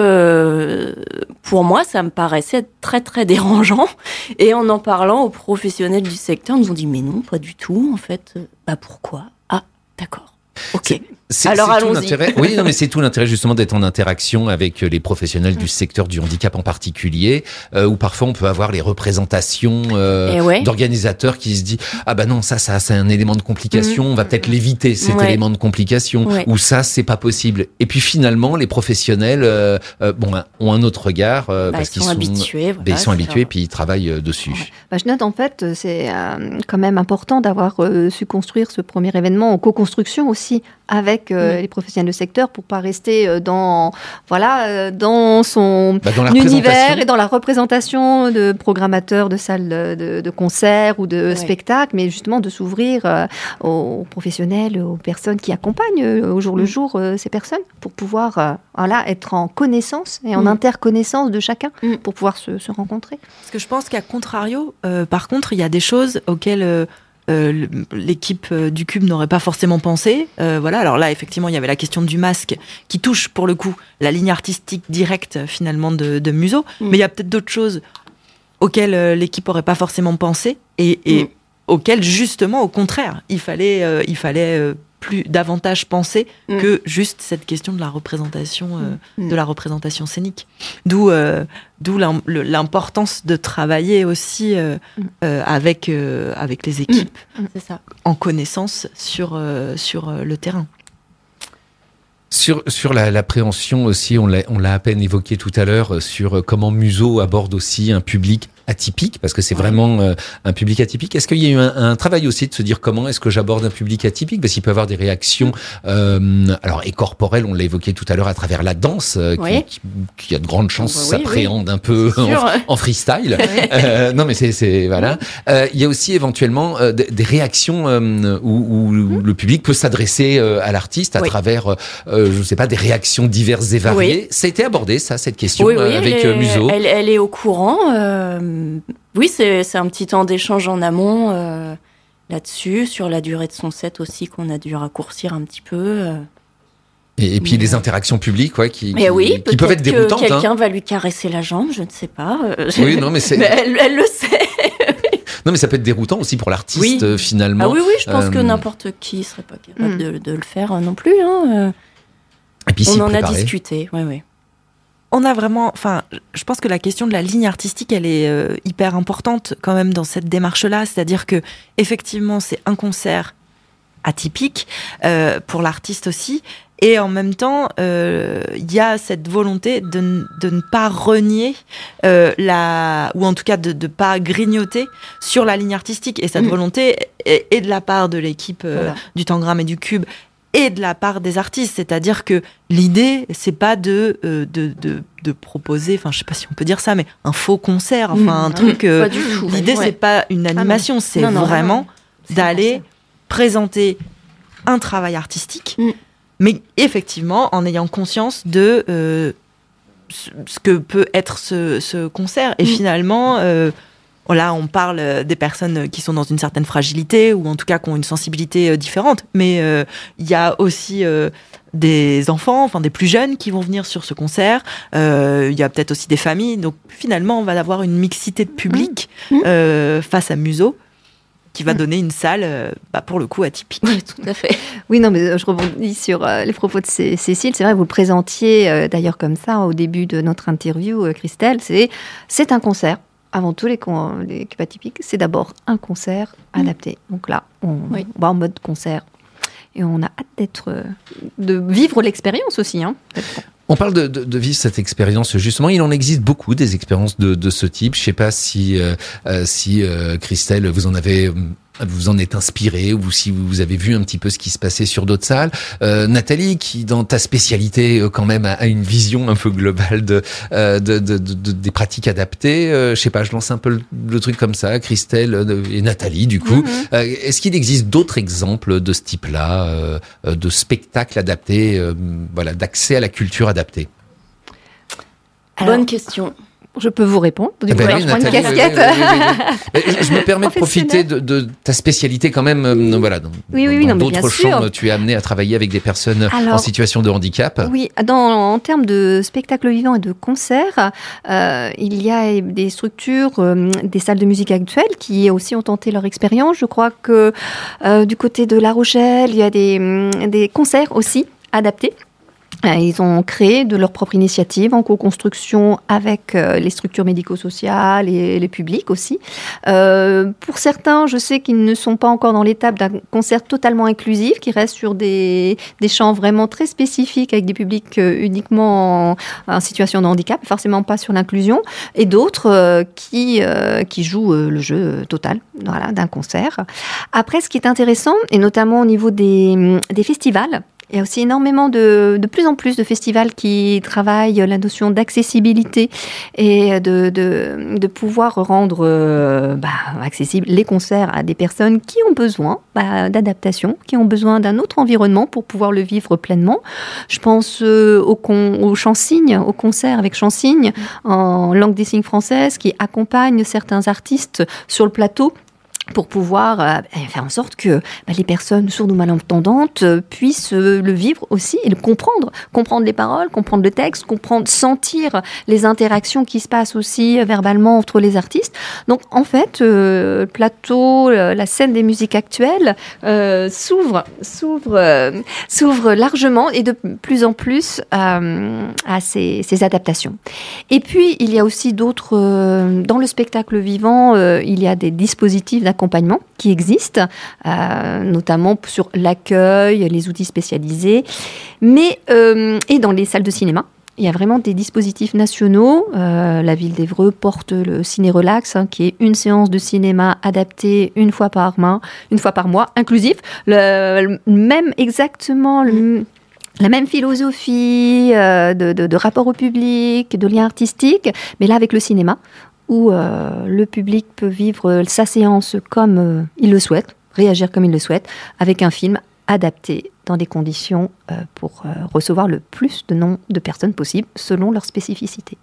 euh, pour moi ça me paraissait être très très dérangeant. Et en en parlant aux professionnels du secteur, ils nous ont dit mais non, pas du tout. En fait, Euh, bah pourquoi ? Ah d'accord. Ok. C'est- Alors c'est tout allons-y. l'intérêt- Oui, non, mais c'est tout l'intérêt justement d'être en interaction avec les professionnels du secteur du handicap en particulier, euh, où parfois on peut avoir les représentations euh, Eh ouais. d'organisateurs qui se disent ah bah non ça ça c'est un élément de complication, Mhm. on va peut-être l'éviter cet Ouais. élément de complication, Ouais. ou ça c'est pas possible. Et puis finalement les professionnels euh, euh, bon ont un autre regard euh, Bah, parce ils qu'ils sont sont habitués, voilà, bah, ils sont c'est habitués ça. puis ils travaillent euh, dessus. Bah, je note en fait, c'est euh, quand même important d'avoir euh, su construire ce premier événement en co-construction aussi avec euh, Mm. les professionnels de secteur pour pas rester euh, dans voilà euh, dans son Bah, dans la univers représentation. et dans la représentation de programmateurs de salles de, de concerts ou de Ouais. spectacles, mais justement de s'ouvrir euh, aux professionnels, aux personnes qui accompagnent euh, au jour le Mm. jour euh, ces personnes pour pouvoir euh, voilà être en connaissance et en Mm. interconnaissance de chacun Mm. pour pouvoir se, se rencontrer. Parce que je pense qu'à contrario, euh, par contre, il y a des choses auxquelles euh, euh, le- l'équipe euh, du Cube n'aurait pas forcément pensé. Euh, voilà. Alors là, effectivement, il y avait la question du masque qui touche pour le coup la ligne artistique directe finalement de, de Museau. Mm. Mais il y a peut-être d'autres choses auxquelles euh, l'équipe aurait pas forcément pensé et, et Mm. auxquelles justement, au contraire, il fallait, euh, il fallait euh, plus davantage penser Mm. que juste cette question de la représentation, euh, Mm. de la représentation scénique. D'où, euh, d'où l'im- le- l'importance de travailler aussi euh, Mm. euh, avec euh, avec les équipes C'est ça. en connaissance sur euh, sur euh, le terrain. Sur, sur la- l'appréhension aussi, on l'a, on l'a à peine évoqué tout à l'heure, euh, sur euh, comment Museau aborde aussi un public atypique, parce que c'est Ouais. vraiment euh, un public atypique. Est-ce qu'il y a eu un, un travail aussi de se dire comment est-ce que j'aborde un public atypique? Parce qu'il peut avoir des réactions, euh, alors, et corporelles, on l'a évoqué tout à l'heure à travers la danse, euh, qui, Oui. qui, qui a de grandes chances Oui, oui. s'appréhende un peu C'est sûr. en, en freestyle. Euh, non, mais c'est, c'est voilà. Euh, Il y a aussi éventuellement euh, des, des réactions euh, où, où le public peut s'adresser euh, à l'artiste à Oui. travers, euh, je sais pas, des réactions diverses et variées. Oui. Ça a été abordé, ça, cette question Oui, euh, oui, avec elle, euh, est- Museau. Elle, elle est au courant. euh, oui, c'est c'est un petit temps d'échange en amont euh, là-dessus, sur la durée de son set aussi qu'on a dû raccourcir un petit peu. euh. Et, et puis Mais, les euh, interactions publiques, ouais, qui, Mais qui, oui, qui peuvent être peut-être que déroutantes. hein. quelqu'un va lui caresser la jambe, je ne sais pas. euh, Oui, non, mais c'est- elle, elle le sait. Non, mais ça peut être déroutant aussi pour l'artiste, Oui. euh, finalement. Ah oui, oui, je pense que Euh, n'importe qui serait pas capable Mm. de, de le faire euh, non plus. Hein. Et puis On s'y en a préparer. discuté, oui, oui. On a vraiment, enfin, je pense que la question de la ligne artistique, elle est euh, hyper importante quand même dans cette démarche-là. C'est-à-dire que effectivement, c'est un concert atypique euh, pour l'artiste aussi, et en même temps, euh, il y a cette volonté de, n- de ne pas renier euh, la, ou en tout cas de ne pas grignoter sur la ligne artistique. Et cette Mm. volonté est, est de la part de l'équipe euh, Voilà. du Tangram et du Cube, et de la part des artistes, c'est-à-dire que l'idée, c'est pas de, euh, de, de, de proposer, enfin je sais pas si on peut dire ça, mais un faux concert, enfin Mmh. un truc. euh, Pas du tout. l'idée, Ouais. c'est pas une animation, c'est Non, non, vraiment non. C'est d'aller pour présenter un travail artistique, Mm. mais effectivement en ayant conscience de euh, ce que peut être ce, ce concert. Et mmh. finalement, euh, voilà, on parle des personnes qui sont dans une certaine fragilité ou en tout cas qui ont une sensibilité différente. Mais il euh, y a aussi euh, des enfants, enfin des plus jeunes qui vont venir sur ce concert. Il euh, y a peut-être aussi des familles. Donc finalement, on va avoir une mixité de public mmh. euh, face à Museau, qui va donner une salle, euh, bah, pour le coup, atypique. Oui, tout à fait. Oui, non, mais je rebondis sur euh, les propos de Cé- Cécile. C'est vrai, vous le présentiez euh, d'ailleurs comme ça au début de notre interview, euh, Christelle. C'est, c'est un concert. Avant tout, les, con- les Cubes Atypiques, c'est d'abord un concert mmh. adapté. Donc là, on, oui. on va en mode concert. Et on a hâte d'être, euh, de vivre l'expérience aussi. Hein, On parle de, de, de vivre cette expérience, justement. Il en existe beaucoup des expériences de, de ce type. Je sais pas si, euh, si euh, Christelle, vous en avez, vous en êtes inspirée, ou si vous avez vu un petit peu ce qui se passait sur d'autres salles. Euh, Nathalie, qui dans ta spécialité euh, quand même a, a une vision un peu globale de, euh, de, de, de, de des pratiques adaptées. Euh, je sais pas, je lance un peu le, le truc comme ça. Christelle euh, et Nathalie, du coup, mm-hmm. euh, est-ce qu'il existe d'autres exemples de ce type-là, euh, de spectacles adaptés, euh, voilà, d'accès à la culture adaptée? Alors, bonne question. Je peux vous répondre. Du coup, ben alors, oui, je prends une Nathalie, casquette. Oui, oui, oui. Je, je me permets de profiter de, de ta spécialité quand même. Euh, voilà, dans, oui, oui, oui, dans non, d'autres champs, tu es amené à travailler avec des personnes alors, en situation de handicap. Oui, dans, en termes de spectacle vivant et de concerts, euh, il y a des structures, euh, des salles de musique actuelles qui aussi ont tenté leur expérience. Je crois que euh, du côté de La Rochelle, il y a des, des concerts aussi adaptés. Ils ont créé de leur propre initiative en co-construction avec euh, les structures médico-sociales et les publics aussi. Euh, pour certains, je sais qu'ils ne sont pas encore dans l'étape d'un concert totalement inclusif, qui reste sur des, des chants vraiment très spécifiques avec des publics euh, uniquement en, en situation de handicap, forcément pas sur l'inclusion, et d'autres euh, qui, euh, qui jouent euh, le jeu total, voilà, d'un concert. Après, ce qui est intéressant, et notamment au niveau des, des festivals, il y a aussi énormément de, de plus en plus de festivals qui travaillent la notion d'accessibilité et de, de, de pouvoir rendre euh, bah, accessibles les concerts à des personnes qui ont besoin bah, d'adaptation, qui ont besoin d'un autre environnement pour pouvoir le vivre pleinement. Je pense euh, au, con, au chant-signe, au concert avec chant-signe en langue des signes française qui accompagne certains artistes sur le plateau pour pouvoir euh, faire en sorte que bah, les personnes sourdes ou malentendantes euh, puissent euh, le vivre aussi et le comprendre, comprendre les paroles, comprendre le texte, comprendre, sentir les interactions qui se passent aussi euh, verbalement entre les artistes. Donc en fait, euh, le plateau, euh, la scène des musiques actuelles euh, s'ouvre, s'ouvre, euh, s'ouvre largement et de plus en plus euh, à ces, ces adaptations. Et puis il y a aussi d'autres, euh, dans le spectacle vivant, euh, il y a des dispositifs d'accompagnement qui existent, euh, notamment sur l'accueil, les outils spécialisés, mais euh, et dans les salles de cinéma. Il y a vraiment des dispositifs nationaux. Euh, la ville d'Évreux porte le Ciné Relax, hein, qui est une séance de cinéma adaptée une fois par mois, une fois par mois, inclusif. Le, le même exactement le, la même philosophie euh, de, de, de rapport au public, de lien artistique, mais là avec le cinéma, où euh, le public peut vivre sa séance comme euh, il le souhaite, réagir comme il le souhaite, avec un film adapté dans des conditions euh, pour euh, recevoir le plus de nombre de personnes possible, selon leur spécificité.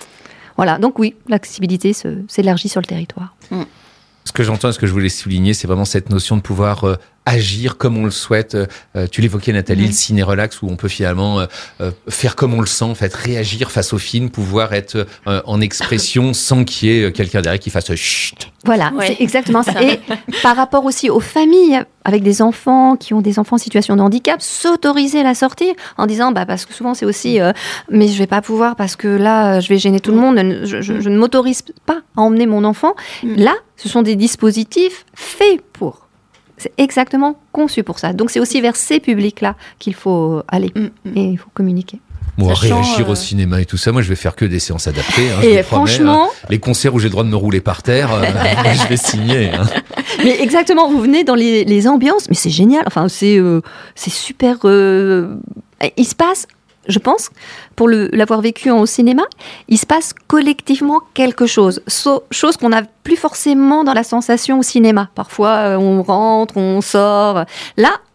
Voilà, donc oui, l'accessibilité se, s'élargit sur le territoire. Mmh. Ce que j'entends, ce que je voulais souligner, c'est vraiment cette notion de pouvoir euh, agir comme on le souhaite. Euh, tu l'évoquais, Nathalie, mmh. le ciné-relax, où on peut finalement euh, faire comme on le sent, en fait, réagir face au film, pouvoir être euh, en expression sans qu'il y ait quelqu'un derrière qui fasse chut. Voilà, ouais. C'est exactement ça. Et par rapport aussi aux familles avec des enfants qui ont des enfants en situation de handicap, s'autoriser la sortie en disant, bah, parce que souvent c'est aussi, euh, mais je vais pas pouvoir parce que là, je vais gêner tout le monde, je, je, je ne m'autorise pas à emmener mon enfant. Mmh. Là, ce sont des dispositifs faits pour. C'est exactement conçu pour ça. Donc c'est aussi vers ces publics-là qu'il faut aller mmh. et il faut communiquer. Moi, réagir euh... au cinéma et tout ça, moi je vais faire que des séances adaptées. Hein, et franchement, promets, hein. Les concerts où j'ai le droit de me rouler par terre, euh, je vais signer. Hein. Mais exactement, vous venez dans les, les ambiances, mais c'est génial. Enfin, c'est euh, c'est super. Euh, il se passe, je pense, pour le, l'avoir vécu au cinéma, il se passe collectivement quelque chose, so, chose qu'on n'a plus forcément dans la sensation au cinéma. Parfois, euh, on rentre, on sort. Là.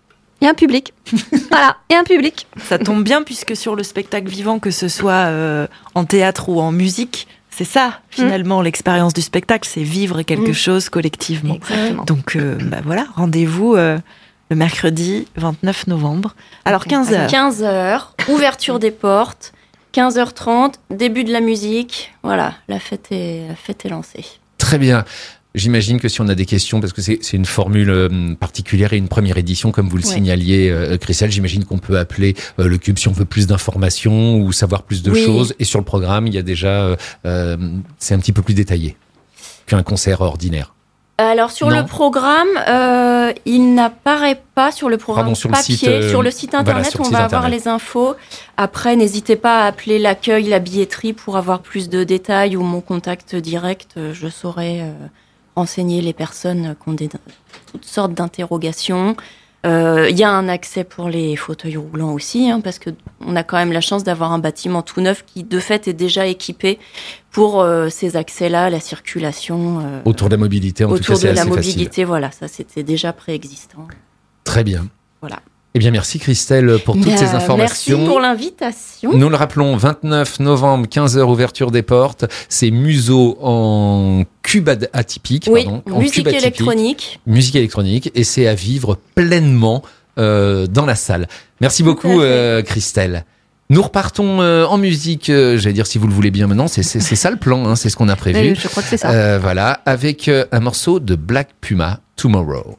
Et un public. Voilà, et un public. Ça tombe bien puisque sur le spectacle vivant, que ce soit euh, en théâtre ou en musique, c'est ça finalement mmh. l'expérience du spectacle, c'est vivre quelque mmh. chose collectivement. Exactement. Donc euh, bah, voilà, rendez-vous euh, le mercredi vingt-neuf novembre. Alors quinze heures. quinze heures, ouverture des portes, quinze heures trente, début de la musique. Voilà, la fête est, la fête est lancée. Très bien. J'imagine que si on a des questions, parce que c'est, c'est une formule euh, particulière et une première édition, comme vous le ouais. signaliez, euh, Christelle, j'imagine qu'on peut appeler euh, le Cube si on veut plus d'informations ou savoir plus de oui. choses. Et sur le programme, il y a déjà, euh, euh, c'est un petit peu plus détaillé qu'un concert ordinaire. Alors sur non. le programme, euh, il n'apparaît pas sur le programme Pardon, sur papier. Le site, euh, sur le site internet, voilà, on site va internet. avoir les infos. Après, n'hésitez pas à appeler l'accueil, la billetterie pour avoir plus de détails ou mon contact direct. Je saurai euh, renseigner les personnes qui ont des, toutes sortes d'interrogations. Il euh, y a un accès pour les fauteuils roulants aussi, hein, parce que on a quand même la chance d'avoir un bâtiment tout neuf qui, de fait, est déjà équipé pour euh, ces accès-là, la circulation. Euh, autour de la mobilité, en tout cas, c'est assez facile. Autour de la mobilité, voilà, ça c'était déjà préexistant. Très bien. Voilà. Eh bien, merci Christelle pour toutes bien, ces informations. Merci pour l'invitation. Nous le rappelons, vingt-neuf novembre, quinze heures, ouverture des portes. C'est Muso en cube atypique. Oui, pardon, en musique cube atypique, électronique. Musique électronique. Et c'est à vivre pleinement euh, dans la salle. Merci beaucoup, euh, Christelle. Nous repartons euh, en musique, euh, j'allais dire si vous le voulez bien maintenant, c'est, c'est, c'est ça le plan, hein, c'est ce qu'on a prévu. Oui, je crois que c'est ça. Euh, voilà, avec euh, un morceau de Black Puma, Tomorrow.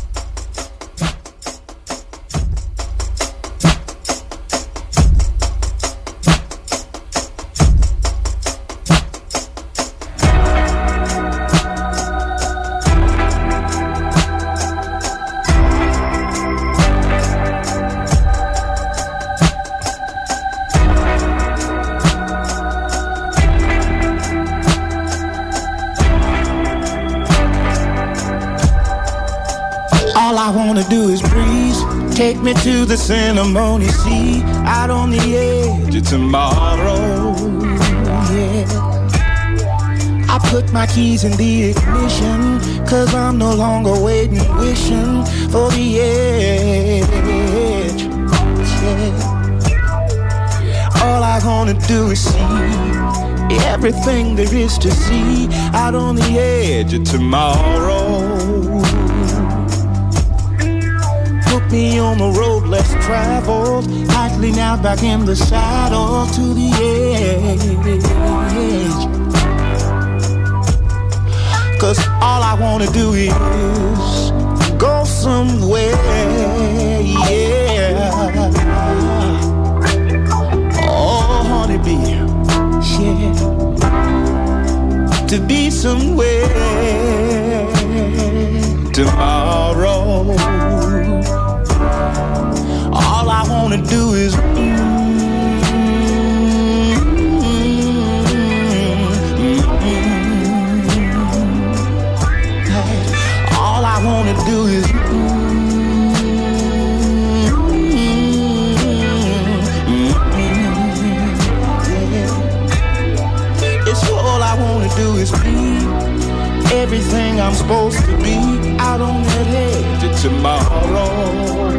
Take me to the ceremony, see, out on the edge of tomorrow, yeah. I put my keys in the ignition, cause I'm no longer waiting, wishing for the edge, yeah. All I wanna do is see everything there is to see, out on the edge of tomorrow. Put me on the road less traveled, lightly now back in the saddle to the edge. Cause all I wanna do is go somewhere, yeah. Oh, honeybee, yeah. To be somewhere tomorrow. All I wanna do is mm, mm, mm, all I wanna do is mm, yeah. It's all I wanna do is be everything I'm supposed to be out on that edge of tomorrow.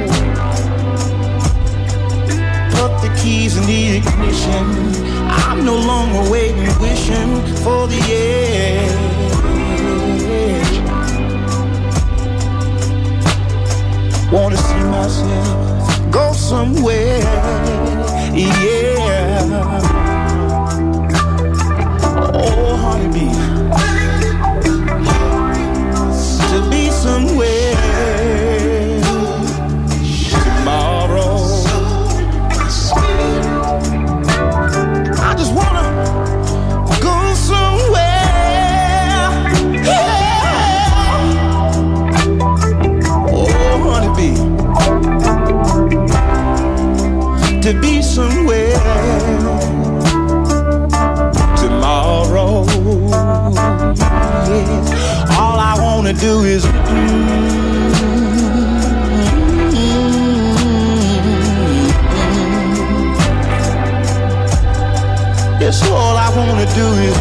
Put the keys in the ignition, I'm no longer waiting, wishing for the edge. Wanna see myself go somewhere, yeah. Oh, honeybee, to be somewhere tomorrow. I just wanna go somewhere, yeah. Oh, honeybee, to be somewhere tomorrow, yeah. All I wanna do is mm, yes, all I wanna do is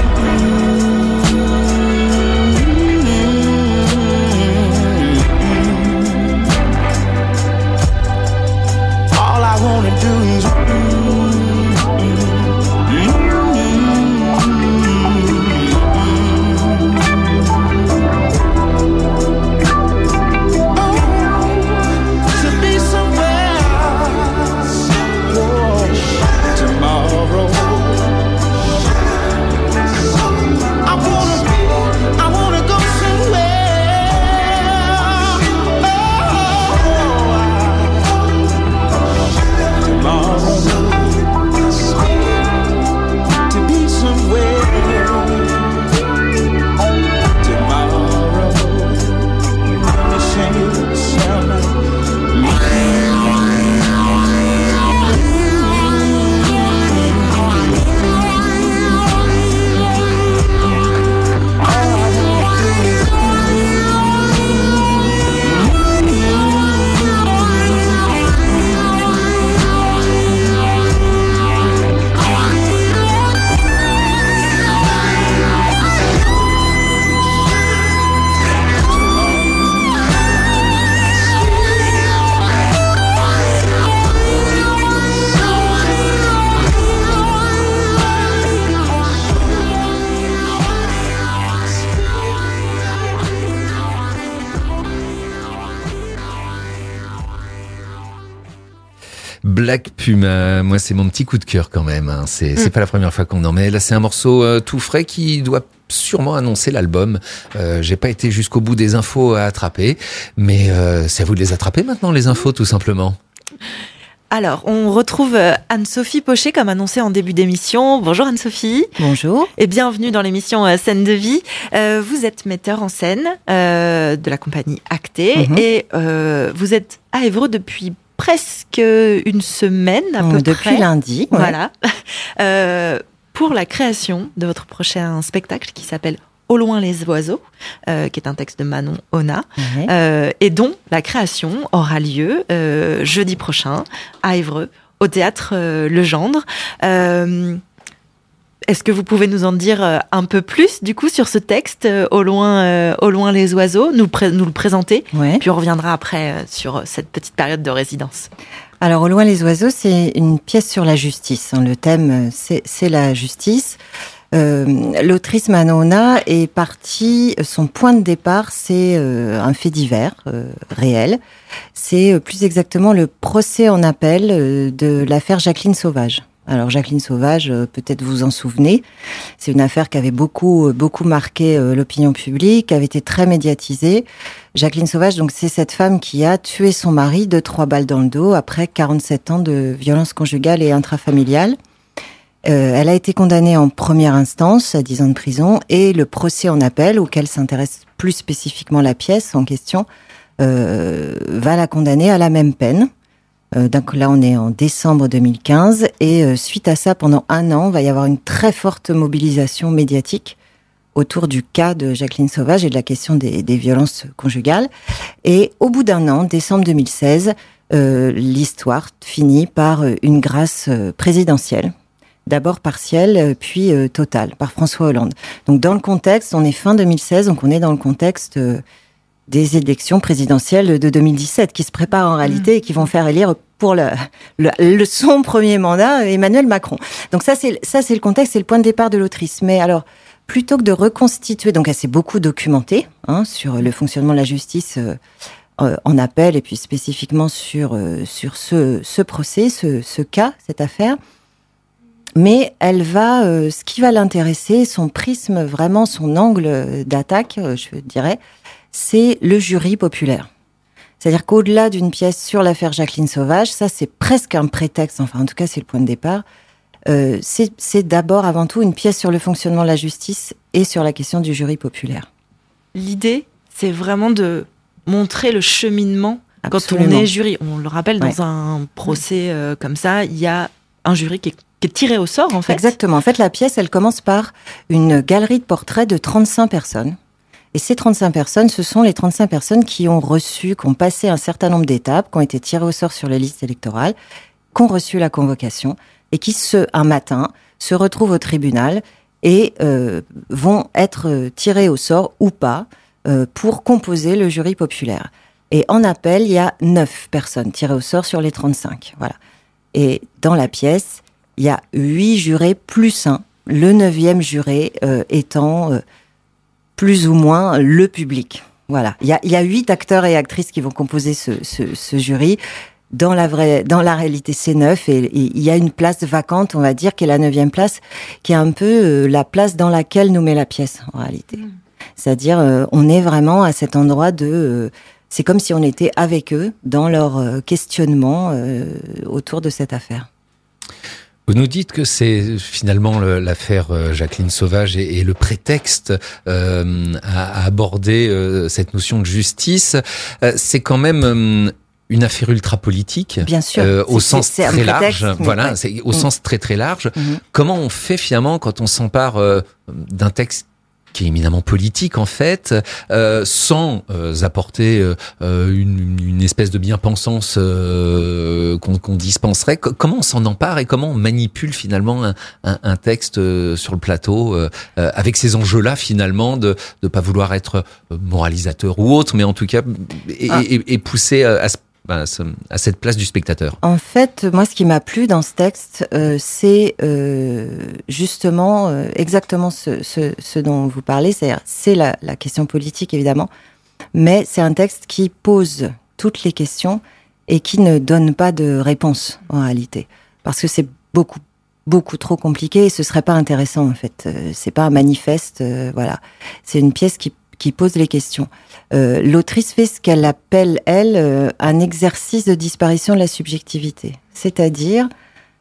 mm, doings. Black Puma, moi c'est mon petit coup de cœur quand même, hein. c'est, c'est pas la première fois qu'on en met. Là c'est un morceau euh, tout frais qui doit sûrement annoncer l'album. Euh, j'ai pas été jusqu'au bout des infos à attraper, mais euh, c'est à vous de les attraper maintenant, les infos, tout simplement. Alors, on retrouve Anne-Sophie Pochet, comme annoncé en début d'émission. Bonjour Anne-Sophie. Bonjour. Et bienvenue dans l'émission Scène de vie. Euh, vous êtes metteur en scène euh, de la compagnie Acté, mmh. et euh, vous êtes à Évreux depuis presque une semaine à peu Depuis près. Depuis lundi. Ouais. Voilà. Euh, pour la création de votre prochain spectacle qui s'appelle Au loin les oiseaux, euh, qui est un texte de Manon Ona, ouais. euh, et dont la création aura lieu euh, jeudi prochain à Évreux, au théâtre euh, Le Gendre. Euh, Est-ce que vous pouvez nous en dire un peu plus, du coup, sur ce texte, euh, Au loin, euh, au loin les oiseaux, nous, pré- nous le présenter, ouais. puis on reviendra après euh, sur cette petite période de résidence. Alors, Au loin les oiseaux, c'est une pièce sur la justice. Hein. Le thème, c'est, c'est la justice. Euh, l'autrice Manon Ona est partie, son point de départ, c'est euh, un fait divers euh, réel. C'est euh, plus exactement le procès en appel euh, de l'affaire Jacqueline Sauvage. Alors Jacqueline Sauvage, euh, peut-être vous en souvenez, c'est une affaire qui avait beaucoup, beaucoup marqué euh, l'opinion publique, qui avait été très médiatisée. Jacqueline Sauvage, donc c'est cette femme qui a tué son mari de trois balles dans le dos après quarante-sept ans de violence conjugale et intrafamiliale. Euh, elle a été condamnée en première instance à dix ans de prison, et le procès en appel, auquel s'intéresse plus spécifiquement la pièce en question, euh, va la condamner à la même peine. Euh, donc là, on est en décembre deux mille quinze, et euh, suite à ça, pendant un an, il va y avoir une très forte mobilisation médiatique autour du cas de Jacqueline Sauvage et de la question des, des violences conjugales. Et au bout d'un an, décembre deux mille seize, euh, l'histoire finit par une grâce présidentielle. D'abord partielle, puis euh, totale, par François Hollande. Donc dans le contexte, on est fin deux mille seize, donc on est dans le contexte euh, des élections présidentielles de deux mille dix-sept, qui se préparent en réalité et qui vont faire élire pour le, le, le son premier mandat Emmanuel Macron. Donc ça c'est, ça, c'est le contexte, c'est le point de départ de l'autrice. Mais alors, plutôt que de reconstituer, donc elle s'est beaucoup documentée hein, sur le fonctionnement de la justice euh, euh, en appel, et puis spécifiquement sur, euh, sur ce, ce procès, ce, ce cas, cette affaire. Mais elle va, euh, ce qui va l'intéresser, son prisme, vraiment son angle d'attaque, euh, je dirais, c'est le jury populaire. C'est-à-dire qu'au-delà d'une pièce sur l'affaire Jacqueline Sauvage, ça c'est presque un prétexte, enfin en tout cas c'est le point de départ, euh, c'est, c'est d'abord avant tout une pièce sur le fonctionnement de la justice et sur la question du jury populaire. L'idée, c'est vraiment de montrer le cheminement. Absolument. Quand on est jury. On le rappelle, dans ouais. un procès euh, comme ça, il y a un jury qui est qui est tiré au sort, en fait. Exactement. En fait, la pièce, elle commence par une galerie de portraits de trente-cinq personnes. Et ces trente-cinq personnes, ce sont les trente-cinq personnes qui ont reçu, qui ont passé un certain nombre d'étapes, qui ont été tirées au sort sur les listes électorales, qui ont reçu la convocation, et qui, ce, un matin, se retrouvent au tribunal et euh, vont être tirés au sort, ou pas, euh, pour composer le jury populaire. Et en appel, il y a neuf personnes tirées au sort sur les trente-cinq. Voilà. Et dans la pièce, il y a huit jurés plus un. Le neuvième juré euh, étant euh, plus ou moins le public. Voilà. Il y a, il y a huit acteurs et actrices qui vont composer ce, ce, ce jury. Dans la vraie, dans la réalité, c'est neuf et, et il y a une place vacante, on va dire, qui est la neuvième place, qui est un peu euh, la place dans laquelle nous met la pièce, en réalité. Mmh. C'est-à-dire, euh, on est vraiment à cet endroit de... Euh, c'est comme si on était avec eux dans leur euh, questionnement euh, autour de cette affaire. Vous nous dites que c'est finalement le, l'affaire Jacqueline Sauvage et, et le prétexte euh, à, à aborder euh, cette notion de justice. Euh, c'est quand même... Euh, une affaire ultra politique, bien sûr, euh, au c'est, sens c'est très large. Prétexte, voilà, ouais. c'est au mmh. sens très très large. Mmh. Comment on fait finalement quand on s'empare euh, d'un texte qui est éminemment politique en fait, euh, sans euh, apporter euh, une, une espèce de bien-pensance euh, qu'on, qu'on dispenserait. C- comment on s'en empare et comment on manipule finalement un, un, un texte euh, sur le plateau euh, euh, avec ces enjeux-là finalement de de pas vouloir être moralisateur ou autre, mais en tout cas et, ah. et, et pousser à ce à cette place du spectateur. En fait, moi, ce qui m'a plu dans ce texte, euh, c'est euh, justement euh, exactement ce, ce, ce dont vous parlez, c'est-à-dire c'est la, la question politique, évidemment, mais c'est un texte qui pose toutes les questions et qui ne donne pas de réponse, en réalité. Parce que c'est beaucoup, beaucoup trop compliqué et ce serait pas intéressant, en fait. Euh, c'est pas un manifeste, euh, voilà. C'est une pièce qui qui pose les questions. Euh, l'autrice fait ce qu'elle appelle, elle, euh, un exercice de disparition de la subjectivité. C'est-à-dire,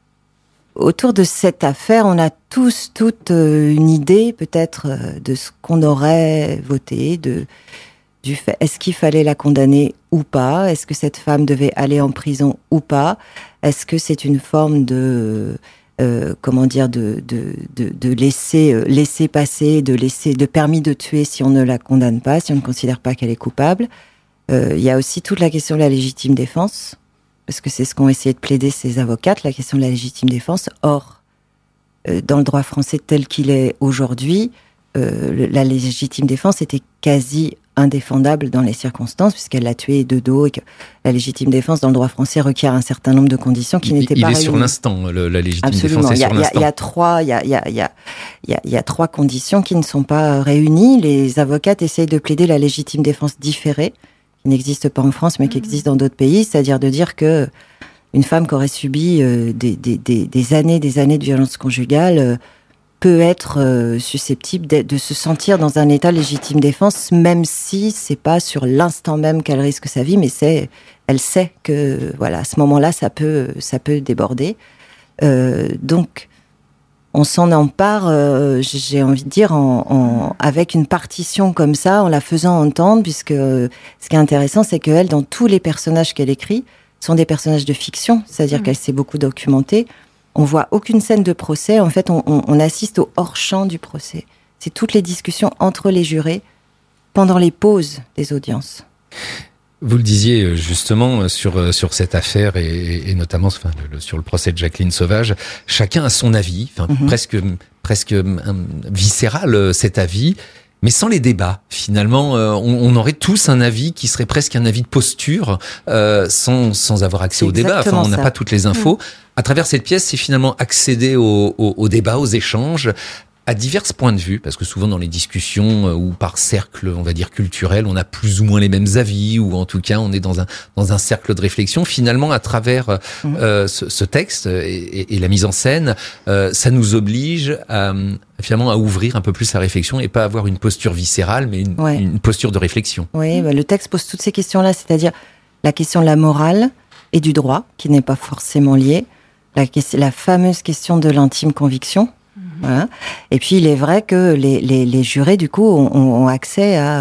autour de cette affaire, on a tous, toute euh, une idée, peut-être, euh, de ce qu'on aurait voté, de, du fait, est-ce qu'il fallait la condamner ou pas? Est-ce que cette femme devait aller en prison ou pas? Est-ce que c'est une forme de... Euh, comment dire, de, de, de, de laisser, euh, laisser passer, de laisser, de permis de tuer si on ne la condamne pas, si on ne considère pas qu'elle est coupable. Euh, il y a aussi toute la question de la légitime défense, parce que c'est ce qu'ont essayé de plaider ces avocates, la question de la légitime défense. Or, euh, dans le droit français tel qu'il est aujourd'hui, euh, la légitime défense était quasi indéfendable dans les circonstances, puisqu'elle l'a tué de dos, et que la légitime défense dans le droit français requiert un certain nombre de conditions qui il, n'étaient il pas est réunies. Sur l'instant, le, la légitime Absolument. défense est il y a, sur il y a, l'instant. Il y a trois, il y a, il y a, il y a, il y a, il y a trois conditions qui ne sont pas réunies. Les avocates essayent de plaider la légitime défense différée, qui n'existe pas en France, mais qui existe dans d'autres pays, c'est-à-dire de dire que une femme qui aurait subi euh, des, des, des, des années, des années de violence conjugale euh, peut être euh, susceptible de, de se sentir dans un état de légitime défense, même si c'est pas sur l'instant même qu'elle risque sa vie, mais c'est, elle sait que voilà, à ce moment-là, ça peut, ça peut déborder. Euh, donc, on s'en empare, euh, j'ai envie de dire, en, en, avec une partition comme ça, en la faisant entendre, puisque euh, ce qui est intéressant, c'est qu'elle, dans tous les personnages qu'elle écrit, sont des personnages de fiction, c'est-à-dire mmh. qu'elle s'est beaucoup documentée. On voit aucune scène de procès. En fait, on, on, on assiste au hors-champ du procès. C'est toutes les discussions entre les jurés pendant les pauses des audiences. Vous le disiez justement sur sur cette affaire et, et notamment enfin, le, sur le procès de Jacqueline Sauvage. Chacun a son avis, enfin mm-hmm. presque presque um, viscéral cet avis. Mais sans les débats, finalement, euh, on, on aurait tous un avis qui serait presque un avis de posture, euh, sans sans avoir accès au débat. Enfin, on n'a pas toutes les infos. Mmh. À travers cette pièce, c'est finalement accéder au, au, au débat, aux échanges, à divers points de vue, parce que souvent dans les discussions euh, ou par cercle, on va dire culturel, on a plus ou moins les mêmes avis, ou en tout cas, on est dans un dans un cercle de réflexion. Finalement, à travers mmh. euh, ce, ce texte et, et, et la mise en scène, euh, ça nous oblige à finalement à ouvrir un peu plus la réflexion et pas avoir une posture viscérale, mais une, ouais. une posture de réflexion. Oui, bah, le texte pose toutes ces questions-là, c'est-à-dire la question de la morale et du droit, qui n'est pas forcément liée, la, la fameuse question de l'intime conviction. Mmh. Voilà. Et puis, il est vrai que les, les, les jurés, du coup, ont, ont accès à,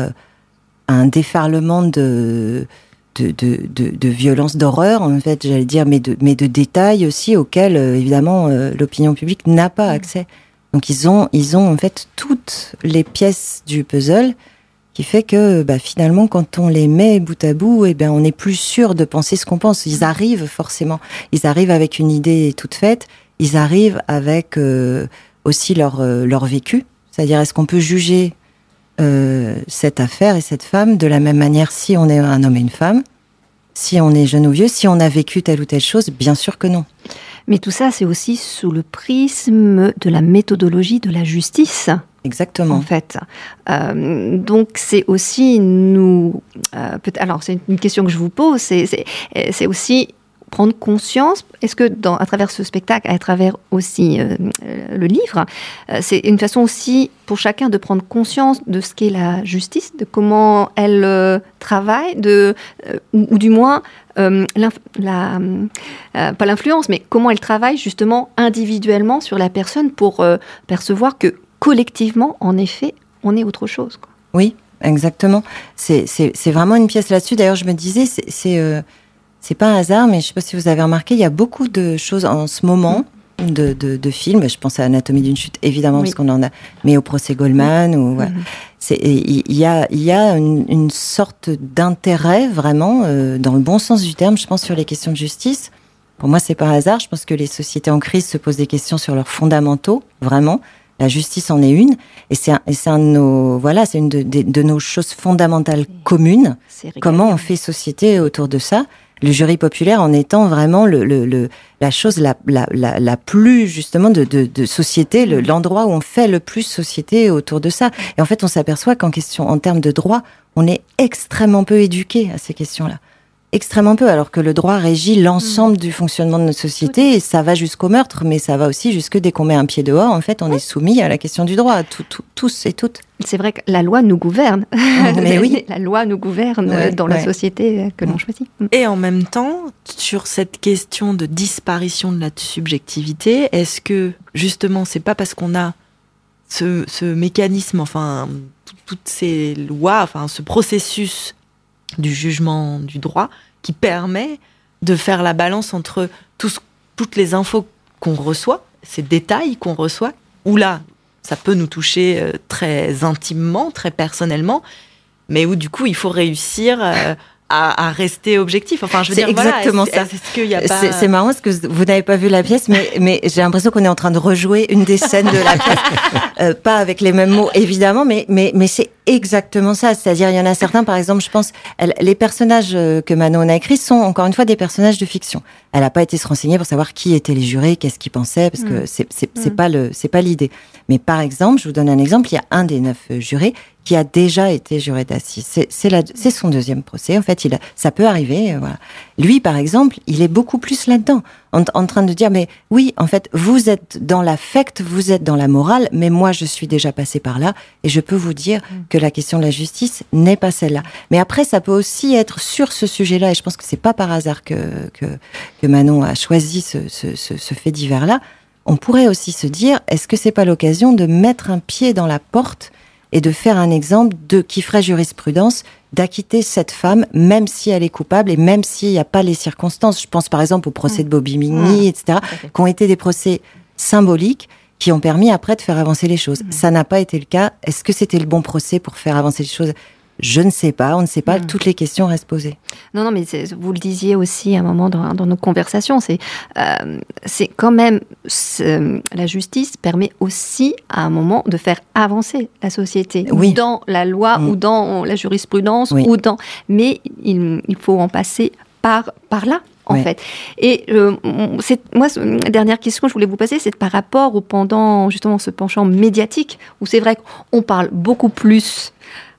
à un déferlement de, de, de, de, de violence, d'horreur, en fait, j'allais dire, mais de, mais de détails aussi auxquels, euh, évidemment, euh, l'opinion publique n'a pas accès. Donc ils ont, ils ont en fait toutes les pièces du puzzle, qui fait que bah, finalement, quand on les met bout à bout, eh ben, on n'est plus sûr de penser ce qu'on pense. Ils arrivent forcément, ils arrivent avec une idée toute faite, ils arrivent avec euh, aussi leur, euh, leur vécu. C'est-à-dire, est-ce qu'on peut juger euh, cette affaire et cette femme de la même manière si on est un homme et une femme? si on est jeune ou vieux, si on a vécu telle ou telle chose, bien sûr que non. Mais tout ça, c'est aussi sous le prisme de la méthodologie de la justice. Exactement. En fait. Euh, donc, c'est aussi nous... Euh, peut- alors, c'est une question que je vous pose, c'est, c'est, c'est aussi prendre conscience, est-ce que dans, à travers ce spectacle, à travers aussi euh, le livre, euh, c'est une façon aussi pour chacun de prendre conscience de ce qu'est la justice, de comment elle euh, travaille, de, euh, ou, ou du moins, euh, la, euh, pas l'influence, mais comment elle travaille justement individuellement sur la personne pour euh, percevoir que collectivement, en effet, on est autre chose, quoi. Oui, exactement. C'est, c'est, c'est vraiment une pièce là-dessus. D'ailleurs, je me disais, c'est... c'est euh... C'est pas un hasard, mais je ne sais pas si vous avez remarqué, il y a beaucoup de choses en ce moment, de, de, de films. Je pense à Anatomie d'une chute, évidemment, oui. parce qu'on en a, mais au procès Goldman. Oui. Ou, voilà. mm-hmm. c'est, il y a, il y a une, une sorte d'intérêt, vraiment, euh, dans le bon sens du terme, je pense, sur les questions de justice. Pour moi, c'est pas un hasard. Je pense que les sociétés en crise se posent des questions sur leurs fondamentaux, vraiment. La justice en est une, et c'est, un, et c'est un de nos, voilà, c'est une de, de, de nos choses fondamentales oui. communes. Comment on fait société autour de ça? Le jury populaire en étant vraiment le, le, le, la chose la, la, la, la plus, justement, de, de, de société, le, l'endroit où on fait le plus société autour de ça. Et en fait, on s'aperçoit qu'en question, en termes de droit, on est extrêmement peu éduqué à ces questions-là. Extrêmement peu, alors que le droit régit l'ensemble mmh. du fonctionnement de notre société, et ça va jusqu'au meurtre, mais ça va aussi jusque dès qu'on met un pied dehors, en fait, on est soumis à la question du droit, tout, tout, tous et toutes. C'est vrai que la loi nous gouverne. Mais oui. La loi nous gouverne ouais, dans la ouais. société que l'on choisit. Et en même temps, sur cette question de disparition de la subjectivité, est-ce que, justement, c'est pas parce qu'on a ce, ce mécanisme, enfin, toutes ces lois, enfin, ce processus du jugement du droit qui permet de faire la balance entre tous, toutes les infos qu'on reçoit, ces détails qu'on reçoit, où là, ça peut nous toucher euh, très intimement, très personnellement, mais où du coup, il faut réussir euh, à, à rester objectif. Enfin, je veux c'est dire, exactement voilà, est-ce, ça. Est-ce qu'il y a pas... c'est, c'est marrant parce que vous n'avez pas vu la pièce, mais, mais j'ai l'impression qu'on est en train de rejouer une des scènes de la pièce. Euh, pas avec les mêmes mots, évidemment, mais, mais, mais c'est exactement ça. C'est-à-dire, il y en a certains, par exemple, je pense, elle, les personnages que Manon a écrits sont encore une fois des personnages de fiction. Elle n'a pas été se renseigner pour savoir qui étaient les jurés, qu'est-ce qu'ils pensaient, parce que mmh. c'est, c'est, c'est mmh. pas le, c'est pas l'idée. Mais par exemple, je vous donne un exemple, il y a un des neuf jurés qui a déjà été juré d'assises. C'est, c'est, la, c'est son deuxième procès. En fait, il a, ça peut arriver. Euh, voilà. Lui, par exemple, il est beaucoup plus là-dedans, en, en train de dire, mais oui, en fait, vous êtes dans l'affect, vous êtes dans la morale, mais moi, je suis déjà passé par là, et je peux vous dire mmh. que la question de la justice n'est pas celle-là. Mais après, ça peut aussi être sur ce sujet-là, et je pense que c'est pas par hasard que, que, que Manon a choisi ce, ce, ce, ce fait divers-là. On pourrait aussi se dire, est-ce que c'est pas l'occasion de mettre un pied dans la porte et de faire un exemple de qui ferait jurisprudence d'acquitter cette femme, même si elle est coupable et même s'il n'y a pas les circonstances. Je pense par exemple au procès de Bobby Migny, mmh. et cetera, okay. qui ont été des procès symboliques qui ont permis après de faire avancer les choses. Mmh. Ça n'a pas été le cas. Est-ce que c'était le bon procès pour faire avancer les choses ? Je ne sais pas, on ne sait pas, mmh. toutes les questions restent posées. Non, non, mais c'est, vous le disiez aussi à un moment dans, dans nos conversations, c'est, euh, c'est quand même, c'est, la justice permet aussi à un moment de faire avancer la société, oui. dans la loi mmh. ou dans la jurisprudence, oui. ou dans, mais il, il faut en passer par, par là. En oui. fait. Et euh, c'est, moi, la dernière question que je voulais vous passer, c'est par rapport au pendant, justement, ce penchant médiatique, où c'est vrai qu'on parle beaucoup plus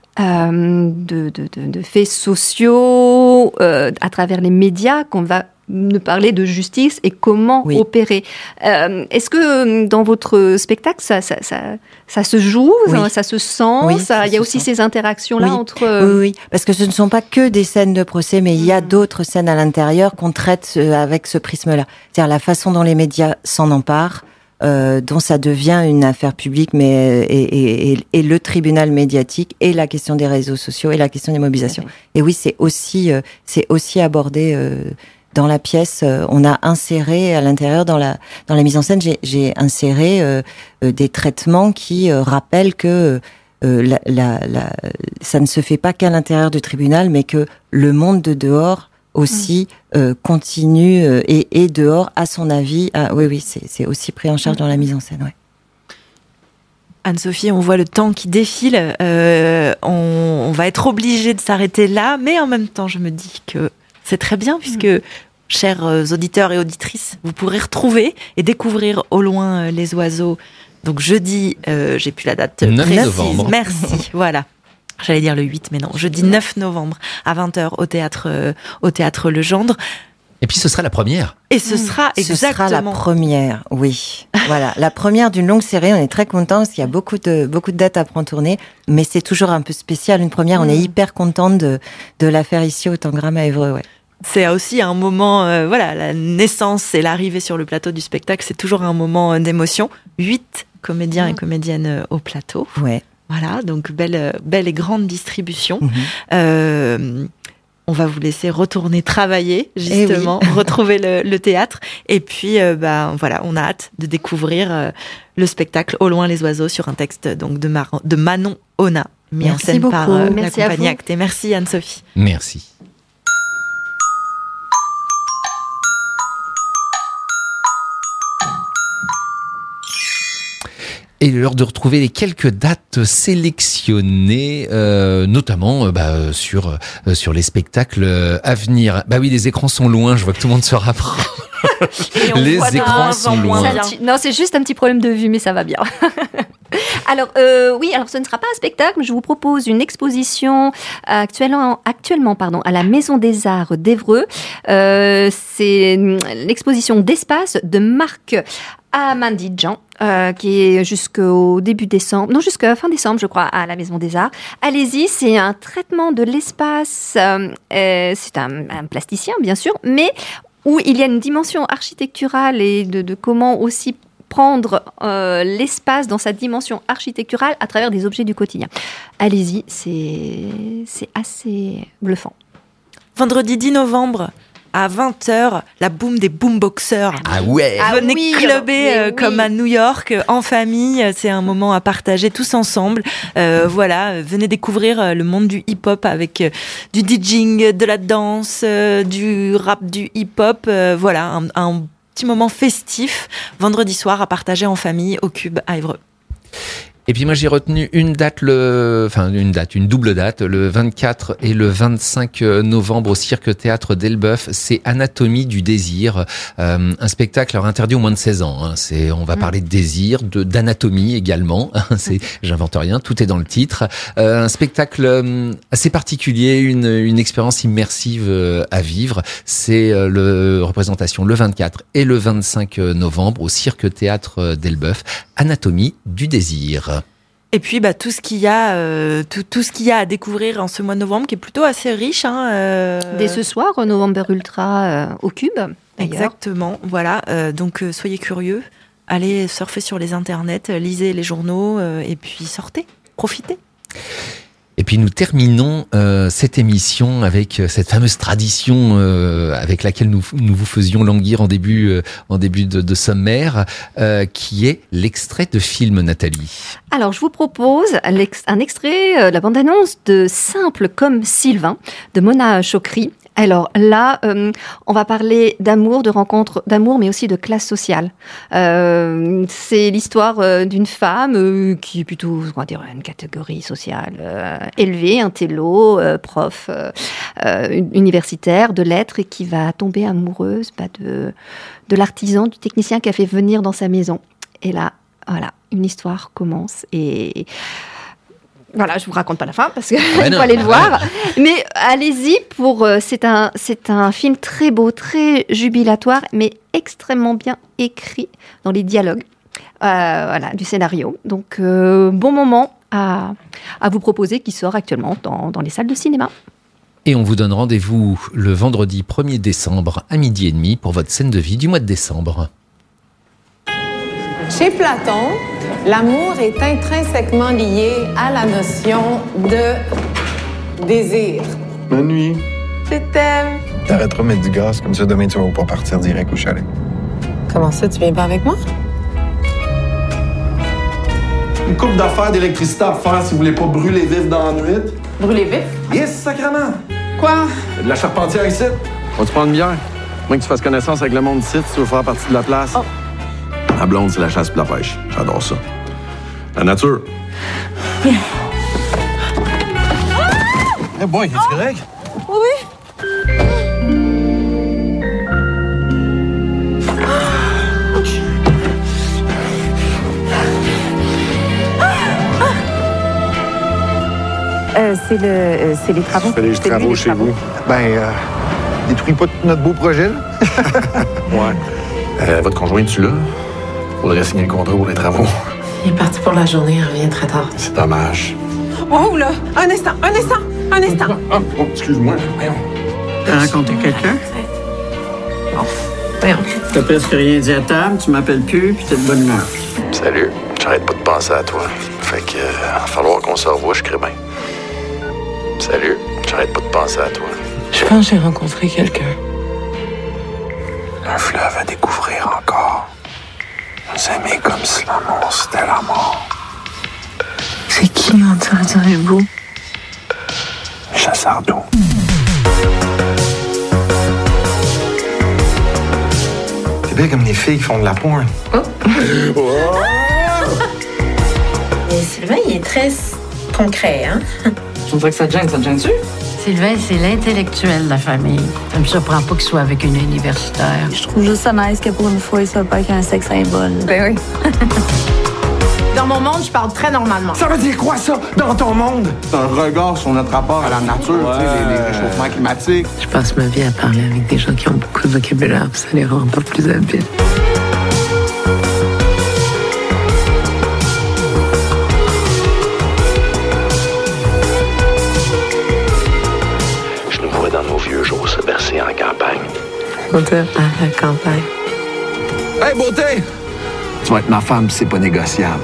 Euh, de, de, de, de faits sociaux euh, à travers les médias qu'on va nous parler de justice et comment oui. opérer. Euh, est-ce que dans votre spectacle, ça, ça, ça, ça se joue, oui. ça, ça se sent, oui, ça, il y a aussi sent. Ces interactions-là oui. entre... Euh... Oui, oui, parce que ce ne sont pas que des scènes de procès, mais il y a d'autres scènes à l'intérieur qu'on traite avec ce prisme-là. C'est-à-dire la façon dont les médias s'en emparent, Euh, dont ça devient une affaire publique, mais et, et, et, et le tribunal médiatique, et la question des réseaux sociaux, et la question des mobilisations. Et oui, c'est aussi, euh, c'est aussi abordé euh, dans la pièce. Euh, on a inséré à l'intérieur, dans la, dans la mise en scène, j'ai, j'ai inséré euh, euh, des traitements qui euh, rappellent que euh, la, la, la, ça ne se fait pas qu'à l'intérieur du tribunal, mais que le monde de dehors aussi euh, continue euh, et, et dehors, à son avis. Ah, oui, oui, c'est, c'est aussi pris en charge dans la mise en scène. Ouais. Anne-Sophie, on voit le temps qui défile. Euh, on, on va être obligé de s'arrêter là, mais en même temps, je me dis que C'est très bien puisque, chers auditeurs et auditrices, vous pourrez retrouver et découvrir au loin les oiseaux. Donc jeudi, euh, j'ai plus la date neuf précise. novembre. Merci, voilà. J'allais dire le huit, mais non. Jeudi neuf novembre à vingt heures au théâtre, euh, au théâtre Le Gendre. Et puis ce sera la première. Et ce sera Ce exactement. sera la première, oui. Voilà, la première d'une longue série. On est très contents parce qu'il y a beaucoup de beaucoup de dates à prendre tourner, mais c'est toujours un peu spécial. Une première, on est hyper contente de de la faire ici au Tangram à Évreux, ouais. C'est aussi un moment, euh, voilà, la naissance et l'arrivée sur le plateau du spectacle, c'est toujours un moment euh, d'émotion. Huit comédiens et comédiennes euh, au plateau. Ouais. Voilà, donc belle, euh, belle et grande distribution. Mhm. Euh, on va vous laisser retourner travailler, justement, Eh oui. retrouver le, le théâtre. Et puis, euh, bah, voilà, on a hâte de découvrir euh, le spectacle Au loin les oiseaux sur un texte donc, de, Mar- de Manon Ona, mis en Merci scène beaucoup. par euh, Merci la à compagnie vous. Acté. Merci Anne-Sophie. Merci. Et l'heure de retrouver les quelques dates sélectionnées, euh, notamment euh, bah, sur euh, sur les spectacles euh, à venir. Bah oui, les écrans sont loin. Je vois que tout le monde se rapproche. Les écrans sont loin. C'est un petit- Non, c'est juste un petit problème de vue, mais ça va bien. Alors, euh, oui, alors ce ne sera pas un spectacle, mais je vous propose une exposition actuellement, actuellement pardon, à la Maison des Arts d'Évreux. Euh, c'est l'exposition d'espace de Marc Ahmadinejad, euh, qui est jusqu'au début décembre, non, jusqu'à fin décembre, je crois, à la Maison des Arts. Allez-y, c'est un traitement de l'espace. Euh, euh, c'est un, un plasticien, bien sûr, mais où il y a une dimension architecturale et de, de comment aussi prendre euh, l'espace dans sa dimension architecturale à travers des objets du quotidien. Allez-y, c'est, c'est assez bluffant. Vendredi dix novembre, à vingt heures, la boum des boomboxers. Ah ouais. Ah Venez oui, clubber mais euh, oui. comme à New York, euh, en famille. C'est un moment à partager tous ensemble. Euh, voilà, euh, venez découvrir euh, le monde du hip-hop avec euh, du DJing, de la danse, euh, du rap, du hip-hop. Euh, voilà, un, un petit moment festif vendredi soir à partager en famille au Cube à Évreux. Et puis moi j'ai retenu une date, le, enfin une date, une double date, le vingt-quatre et le vingt-cinq novembre au Cirque Théâtre d'Elbeuf. C'est Anatomie du désir, euh, un spectacle alors interdit aux moins de seize ans. Hein. C'est, on va parler de désir, de d'anatomie également. C'est, j'invente rien, tout est dans le titre. Euh, un spectacle euh, assez particulier, une une expérience immersive euh, à vivre. C'est euh, le représentation le vingt-quatre et le vingt-cinq novembre au Cirque Théâtre d'Elbeuf. Anatomie du désir. Et puis bah, tout ce qu'il y a, euh, tout, tout ce qu'il y a à découvrir en ce mois de novembre, qui est plutôt assez riche. Hein, euh... Dès ce soir, November Ultra euh, au Cube. d'ailleurs. Exactement, voilà. Euh, donc euh, soyez curieux, allez surfer sur les internets, euh, lisez les journaux euh, et puis sortez, profitez. Et puis nous terminons euh, cette émission avec cette fameuse tradition euh, avec laquelle nous, nous vous faisions languir en début, euh, en début de, de sommaire, euh, qui est l'extrait de film, Nathalie. Alors, je vous propose l'ex- un extrait euh, de la bande-annonce de Simple comme Sylvain, de Mona Chokri. Alors là, euh, on va parler d'amour, de rencontres d'amour, mais aussi de classe sociale. Euh, c'est l'histoire euh, d'une femme euh, qui est plutôt, on va dire, une catégorie sociale euh, élevée, un télo, euh, prof euh, euh, universitaire de lettres, et qui va tomber amoureuse bah, de, de l'artisan, du technicien qui a fait venir dans sa maison. Et là, voilà, une histoire commence et... Voilà, je vous raconte pas la fin parce qu'il Ah faut non, aller le ah voir. Mais allez-y pour euh, c'est un c'est un film très beau, très jubilatoire, mais extrêmement bien écrit dans les dialogues, euh, voilà, du scénario. Donc euh, bon moment à à vous proposer, qui sort actuellement dans dans les salles de cinéma. Et on vous donne rendez-vous le vendredi premier décembre à midi et demi pour votre scène de vie du mois de décembre. Chez Platon, l'amour est intrinsèquement lié à la notion de désir. Bonne nuit. Je t'aime. T'arrêteras de mettre du gaz, comme ça demain tu vas pas partir direct au chalet. Comment ça, tu viens pas avec moi? Une coupe d'affaires d'électricité à faire si vous voulez pas brûler vif dans la nuit. Brûler vif? Yes, sacrément! Quoi? Il y a de la charpentière ici. Vas-tu prendre une bière? Moins que tu fasses connaissance avec le monde ici, si tu veux faire partie de la place. Oh. La blonde, c'est la chasse et la pêche. J'adore ça. La nature. Eh boy, es-tu correct? Oui. Euh, c'est le, euh, c'est les travaux. Fais les C'est lui, travaux les chez vous. Ben, euh, détruis pas tout notre beau projet, là. Ouais. Euh, votre conjoint, tu là? Faudrait signer le contrat pour les travaux. Il est parti pour la journée, il revient très tard. C'est dommage. Oh là! Un instant, un instant, un instant! Ah, oh, excuse-moi. Voyons. T'as rencontré quelqu'un? Bon, voyons. T'as presque rien dit à table, tu m'appelles plus, puis t'es de bonne humeur. Salut. J'arrête pas de penser à toi. Fait que, euh, va falloir qu'on se revoie, je crée bien. Salut. J'arrête pas de penser à toi. Je pense que j'ai rencontré quelqu'un. Un fleuve à découvrir encore. Nous aimer comme si l'amour c'était la mort. C'est qui, on dirait, dirait beau? Chasseur d'eau. C'est bien comme les filles qui font de la porn. Oh. Et Sylvain, il est très concret, hein? On dirait que ça te gêne, ça te gêne-tu? Sylvain, c'est l'intellectuel de la famille. Ça me surprend pas qu'il soit avec une universitaire. Je trouve juste ça nice que pour une fois, il soit pas avec un sexe symbole. Ben oui. Dans mon monde, je parle très normalement. Ça veut dire quoi, ça, dans ton monde? C'est un regard sur notre rapport à la nature, ouais. Tu sais, les, les réchauffements climatiques. Je passe ma vie à parler avec des gens qui ont beaucoup de vocabulaire, puis ça les rend pas plus habiles. Je nous vois dans nos vieux jours se bercer en campagne. Beauté à la campagne. Hey, beauté! Tu vas être ma femme, c'est pas négociable.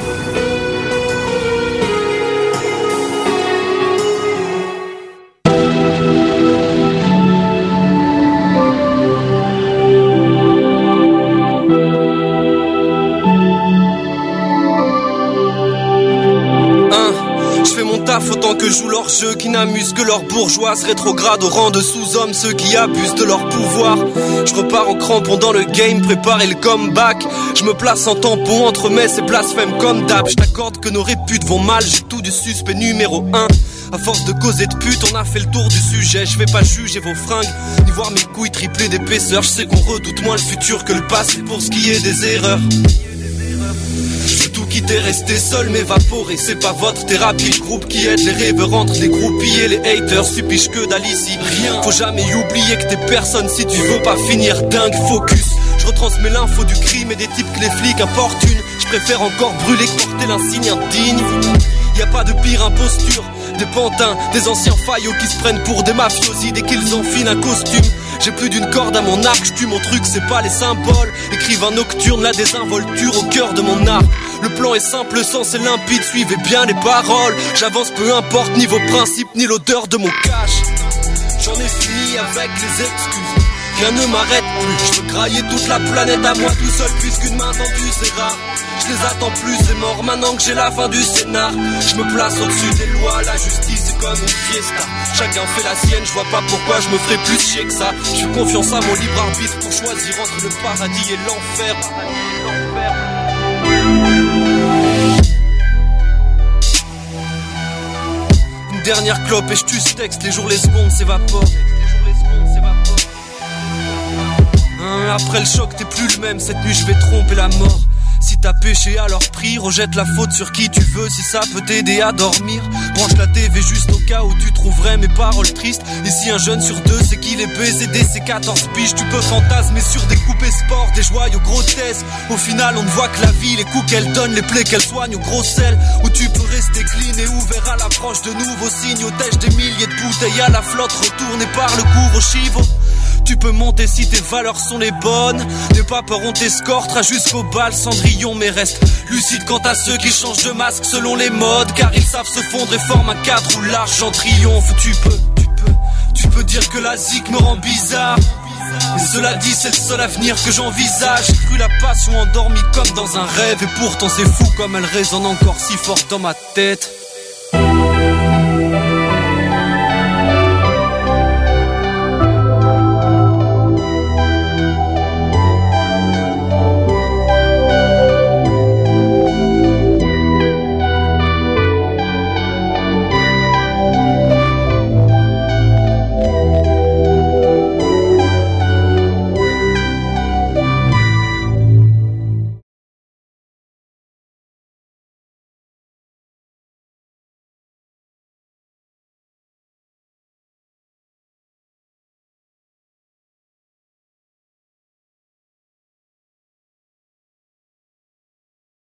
Autant que jouent leur jeu, qui n'amusent que leurs bourgeoises rétrogrades au rang de sous-hommes, ceux qui abusent de leur pouvoir. Je repars en crampon dans le game, préparer le comeback. Je me place en tampon entre mes et blasphème comme d'hab. Je t'accorde que nos réputes vont mal, j'ai tout du suspect numéro un. À force de causer de pute, on a fait le tour du sujet. Je vais pas juger vos fringues, ni voir mes couilles triplées d'épaisseur. Je sais qu'on redoute moins le futur que le passé pour ce qui est des erreurs. Quitter, rester seul, m'évaporer, c'est pas votre thérapie. Le groupe qui aide les rêveurs entre les groupies et les haters subissent que dalle ici. Rien, faut jamais oublier que t'es personne si tu veux pas finir dingue. Focus, je retransmets l'info du crime et des types que les flics importunent. Je préfère encore brûler que porter l'insigne indigne. Y a pas de pire imposture, des pantins, des anciens faillots qui se prennent pour des mafiosi dès qu'ils enfilent un costume. J'ai plus d'une corde à mon arc, je tue mon truc, c'est pas les symboles. Écrivain nocturne, la désinvolture au cœur de mon art. Le plan est simple, le sens est limpide, suivez bien les paroles. J'avance peu importe, ni vos principes, ni l'odeur de mon cash. J'en ai fini avec les excuses, rien ne m'arrête plus. Je veux grailler toute la planète à moi tout seul, puisqu'une main tendue c'est rare. Je les attends plus, c'est mort maintenant que j'ai la fin du scénar. Je me place au-dessus des lois, la justice c'est comme une fiesta. Chacun fait la sienne, je vois pas pourquoi je me ferais plus chier que ça. Je fais confiance à mon libre arbitre pour choisir entre le paradis et l'enfer. Une dernière clope et je tue ce texte, les jours les secondes s'évaporent. Hein, après le choc t'es plus le même, cette nuit je vais tromper la mort. Si t'as péché alors prie, rejette la faute sur qui tu veux si ça peut t'aider à dormir. Branche la T V juste au cas où tu trouverais mes paroles tristes. Et si un jeune sur deux c'est qu'il est baisé dès ses quatorze piges, tu peux fantasmer sur des coupés sport, des joyaux grotesques. Au final on ne voit que la vie, les coups qu'elle donne, les plaies qu'elle soigne au gros sel. Où tu peux rester clean et ouvert à l'approche de nouveaux signes. Au tèche des milliers de bouteilles à la flotte retournées par le cours au chivo. Tu peux monter si tes valeurs sont les bonnes. N'aie pas peur, on t'escortera jusqu'au bal Cendrillon. Mais reste lucide quant à ceux qui changent de masque selon les modes, car ils savent se fondre et forment un cadre où l'argent triomphe. Tu peux, tu peux, tu peux dire que la zik me rend bizarre. Mais cela dit, c'est le seul avenir que j'envisage. J'ai cru la passion endormie comme dans un rêve, et pourtant c'est fou comme elle résonne encore si fort dans ma tête.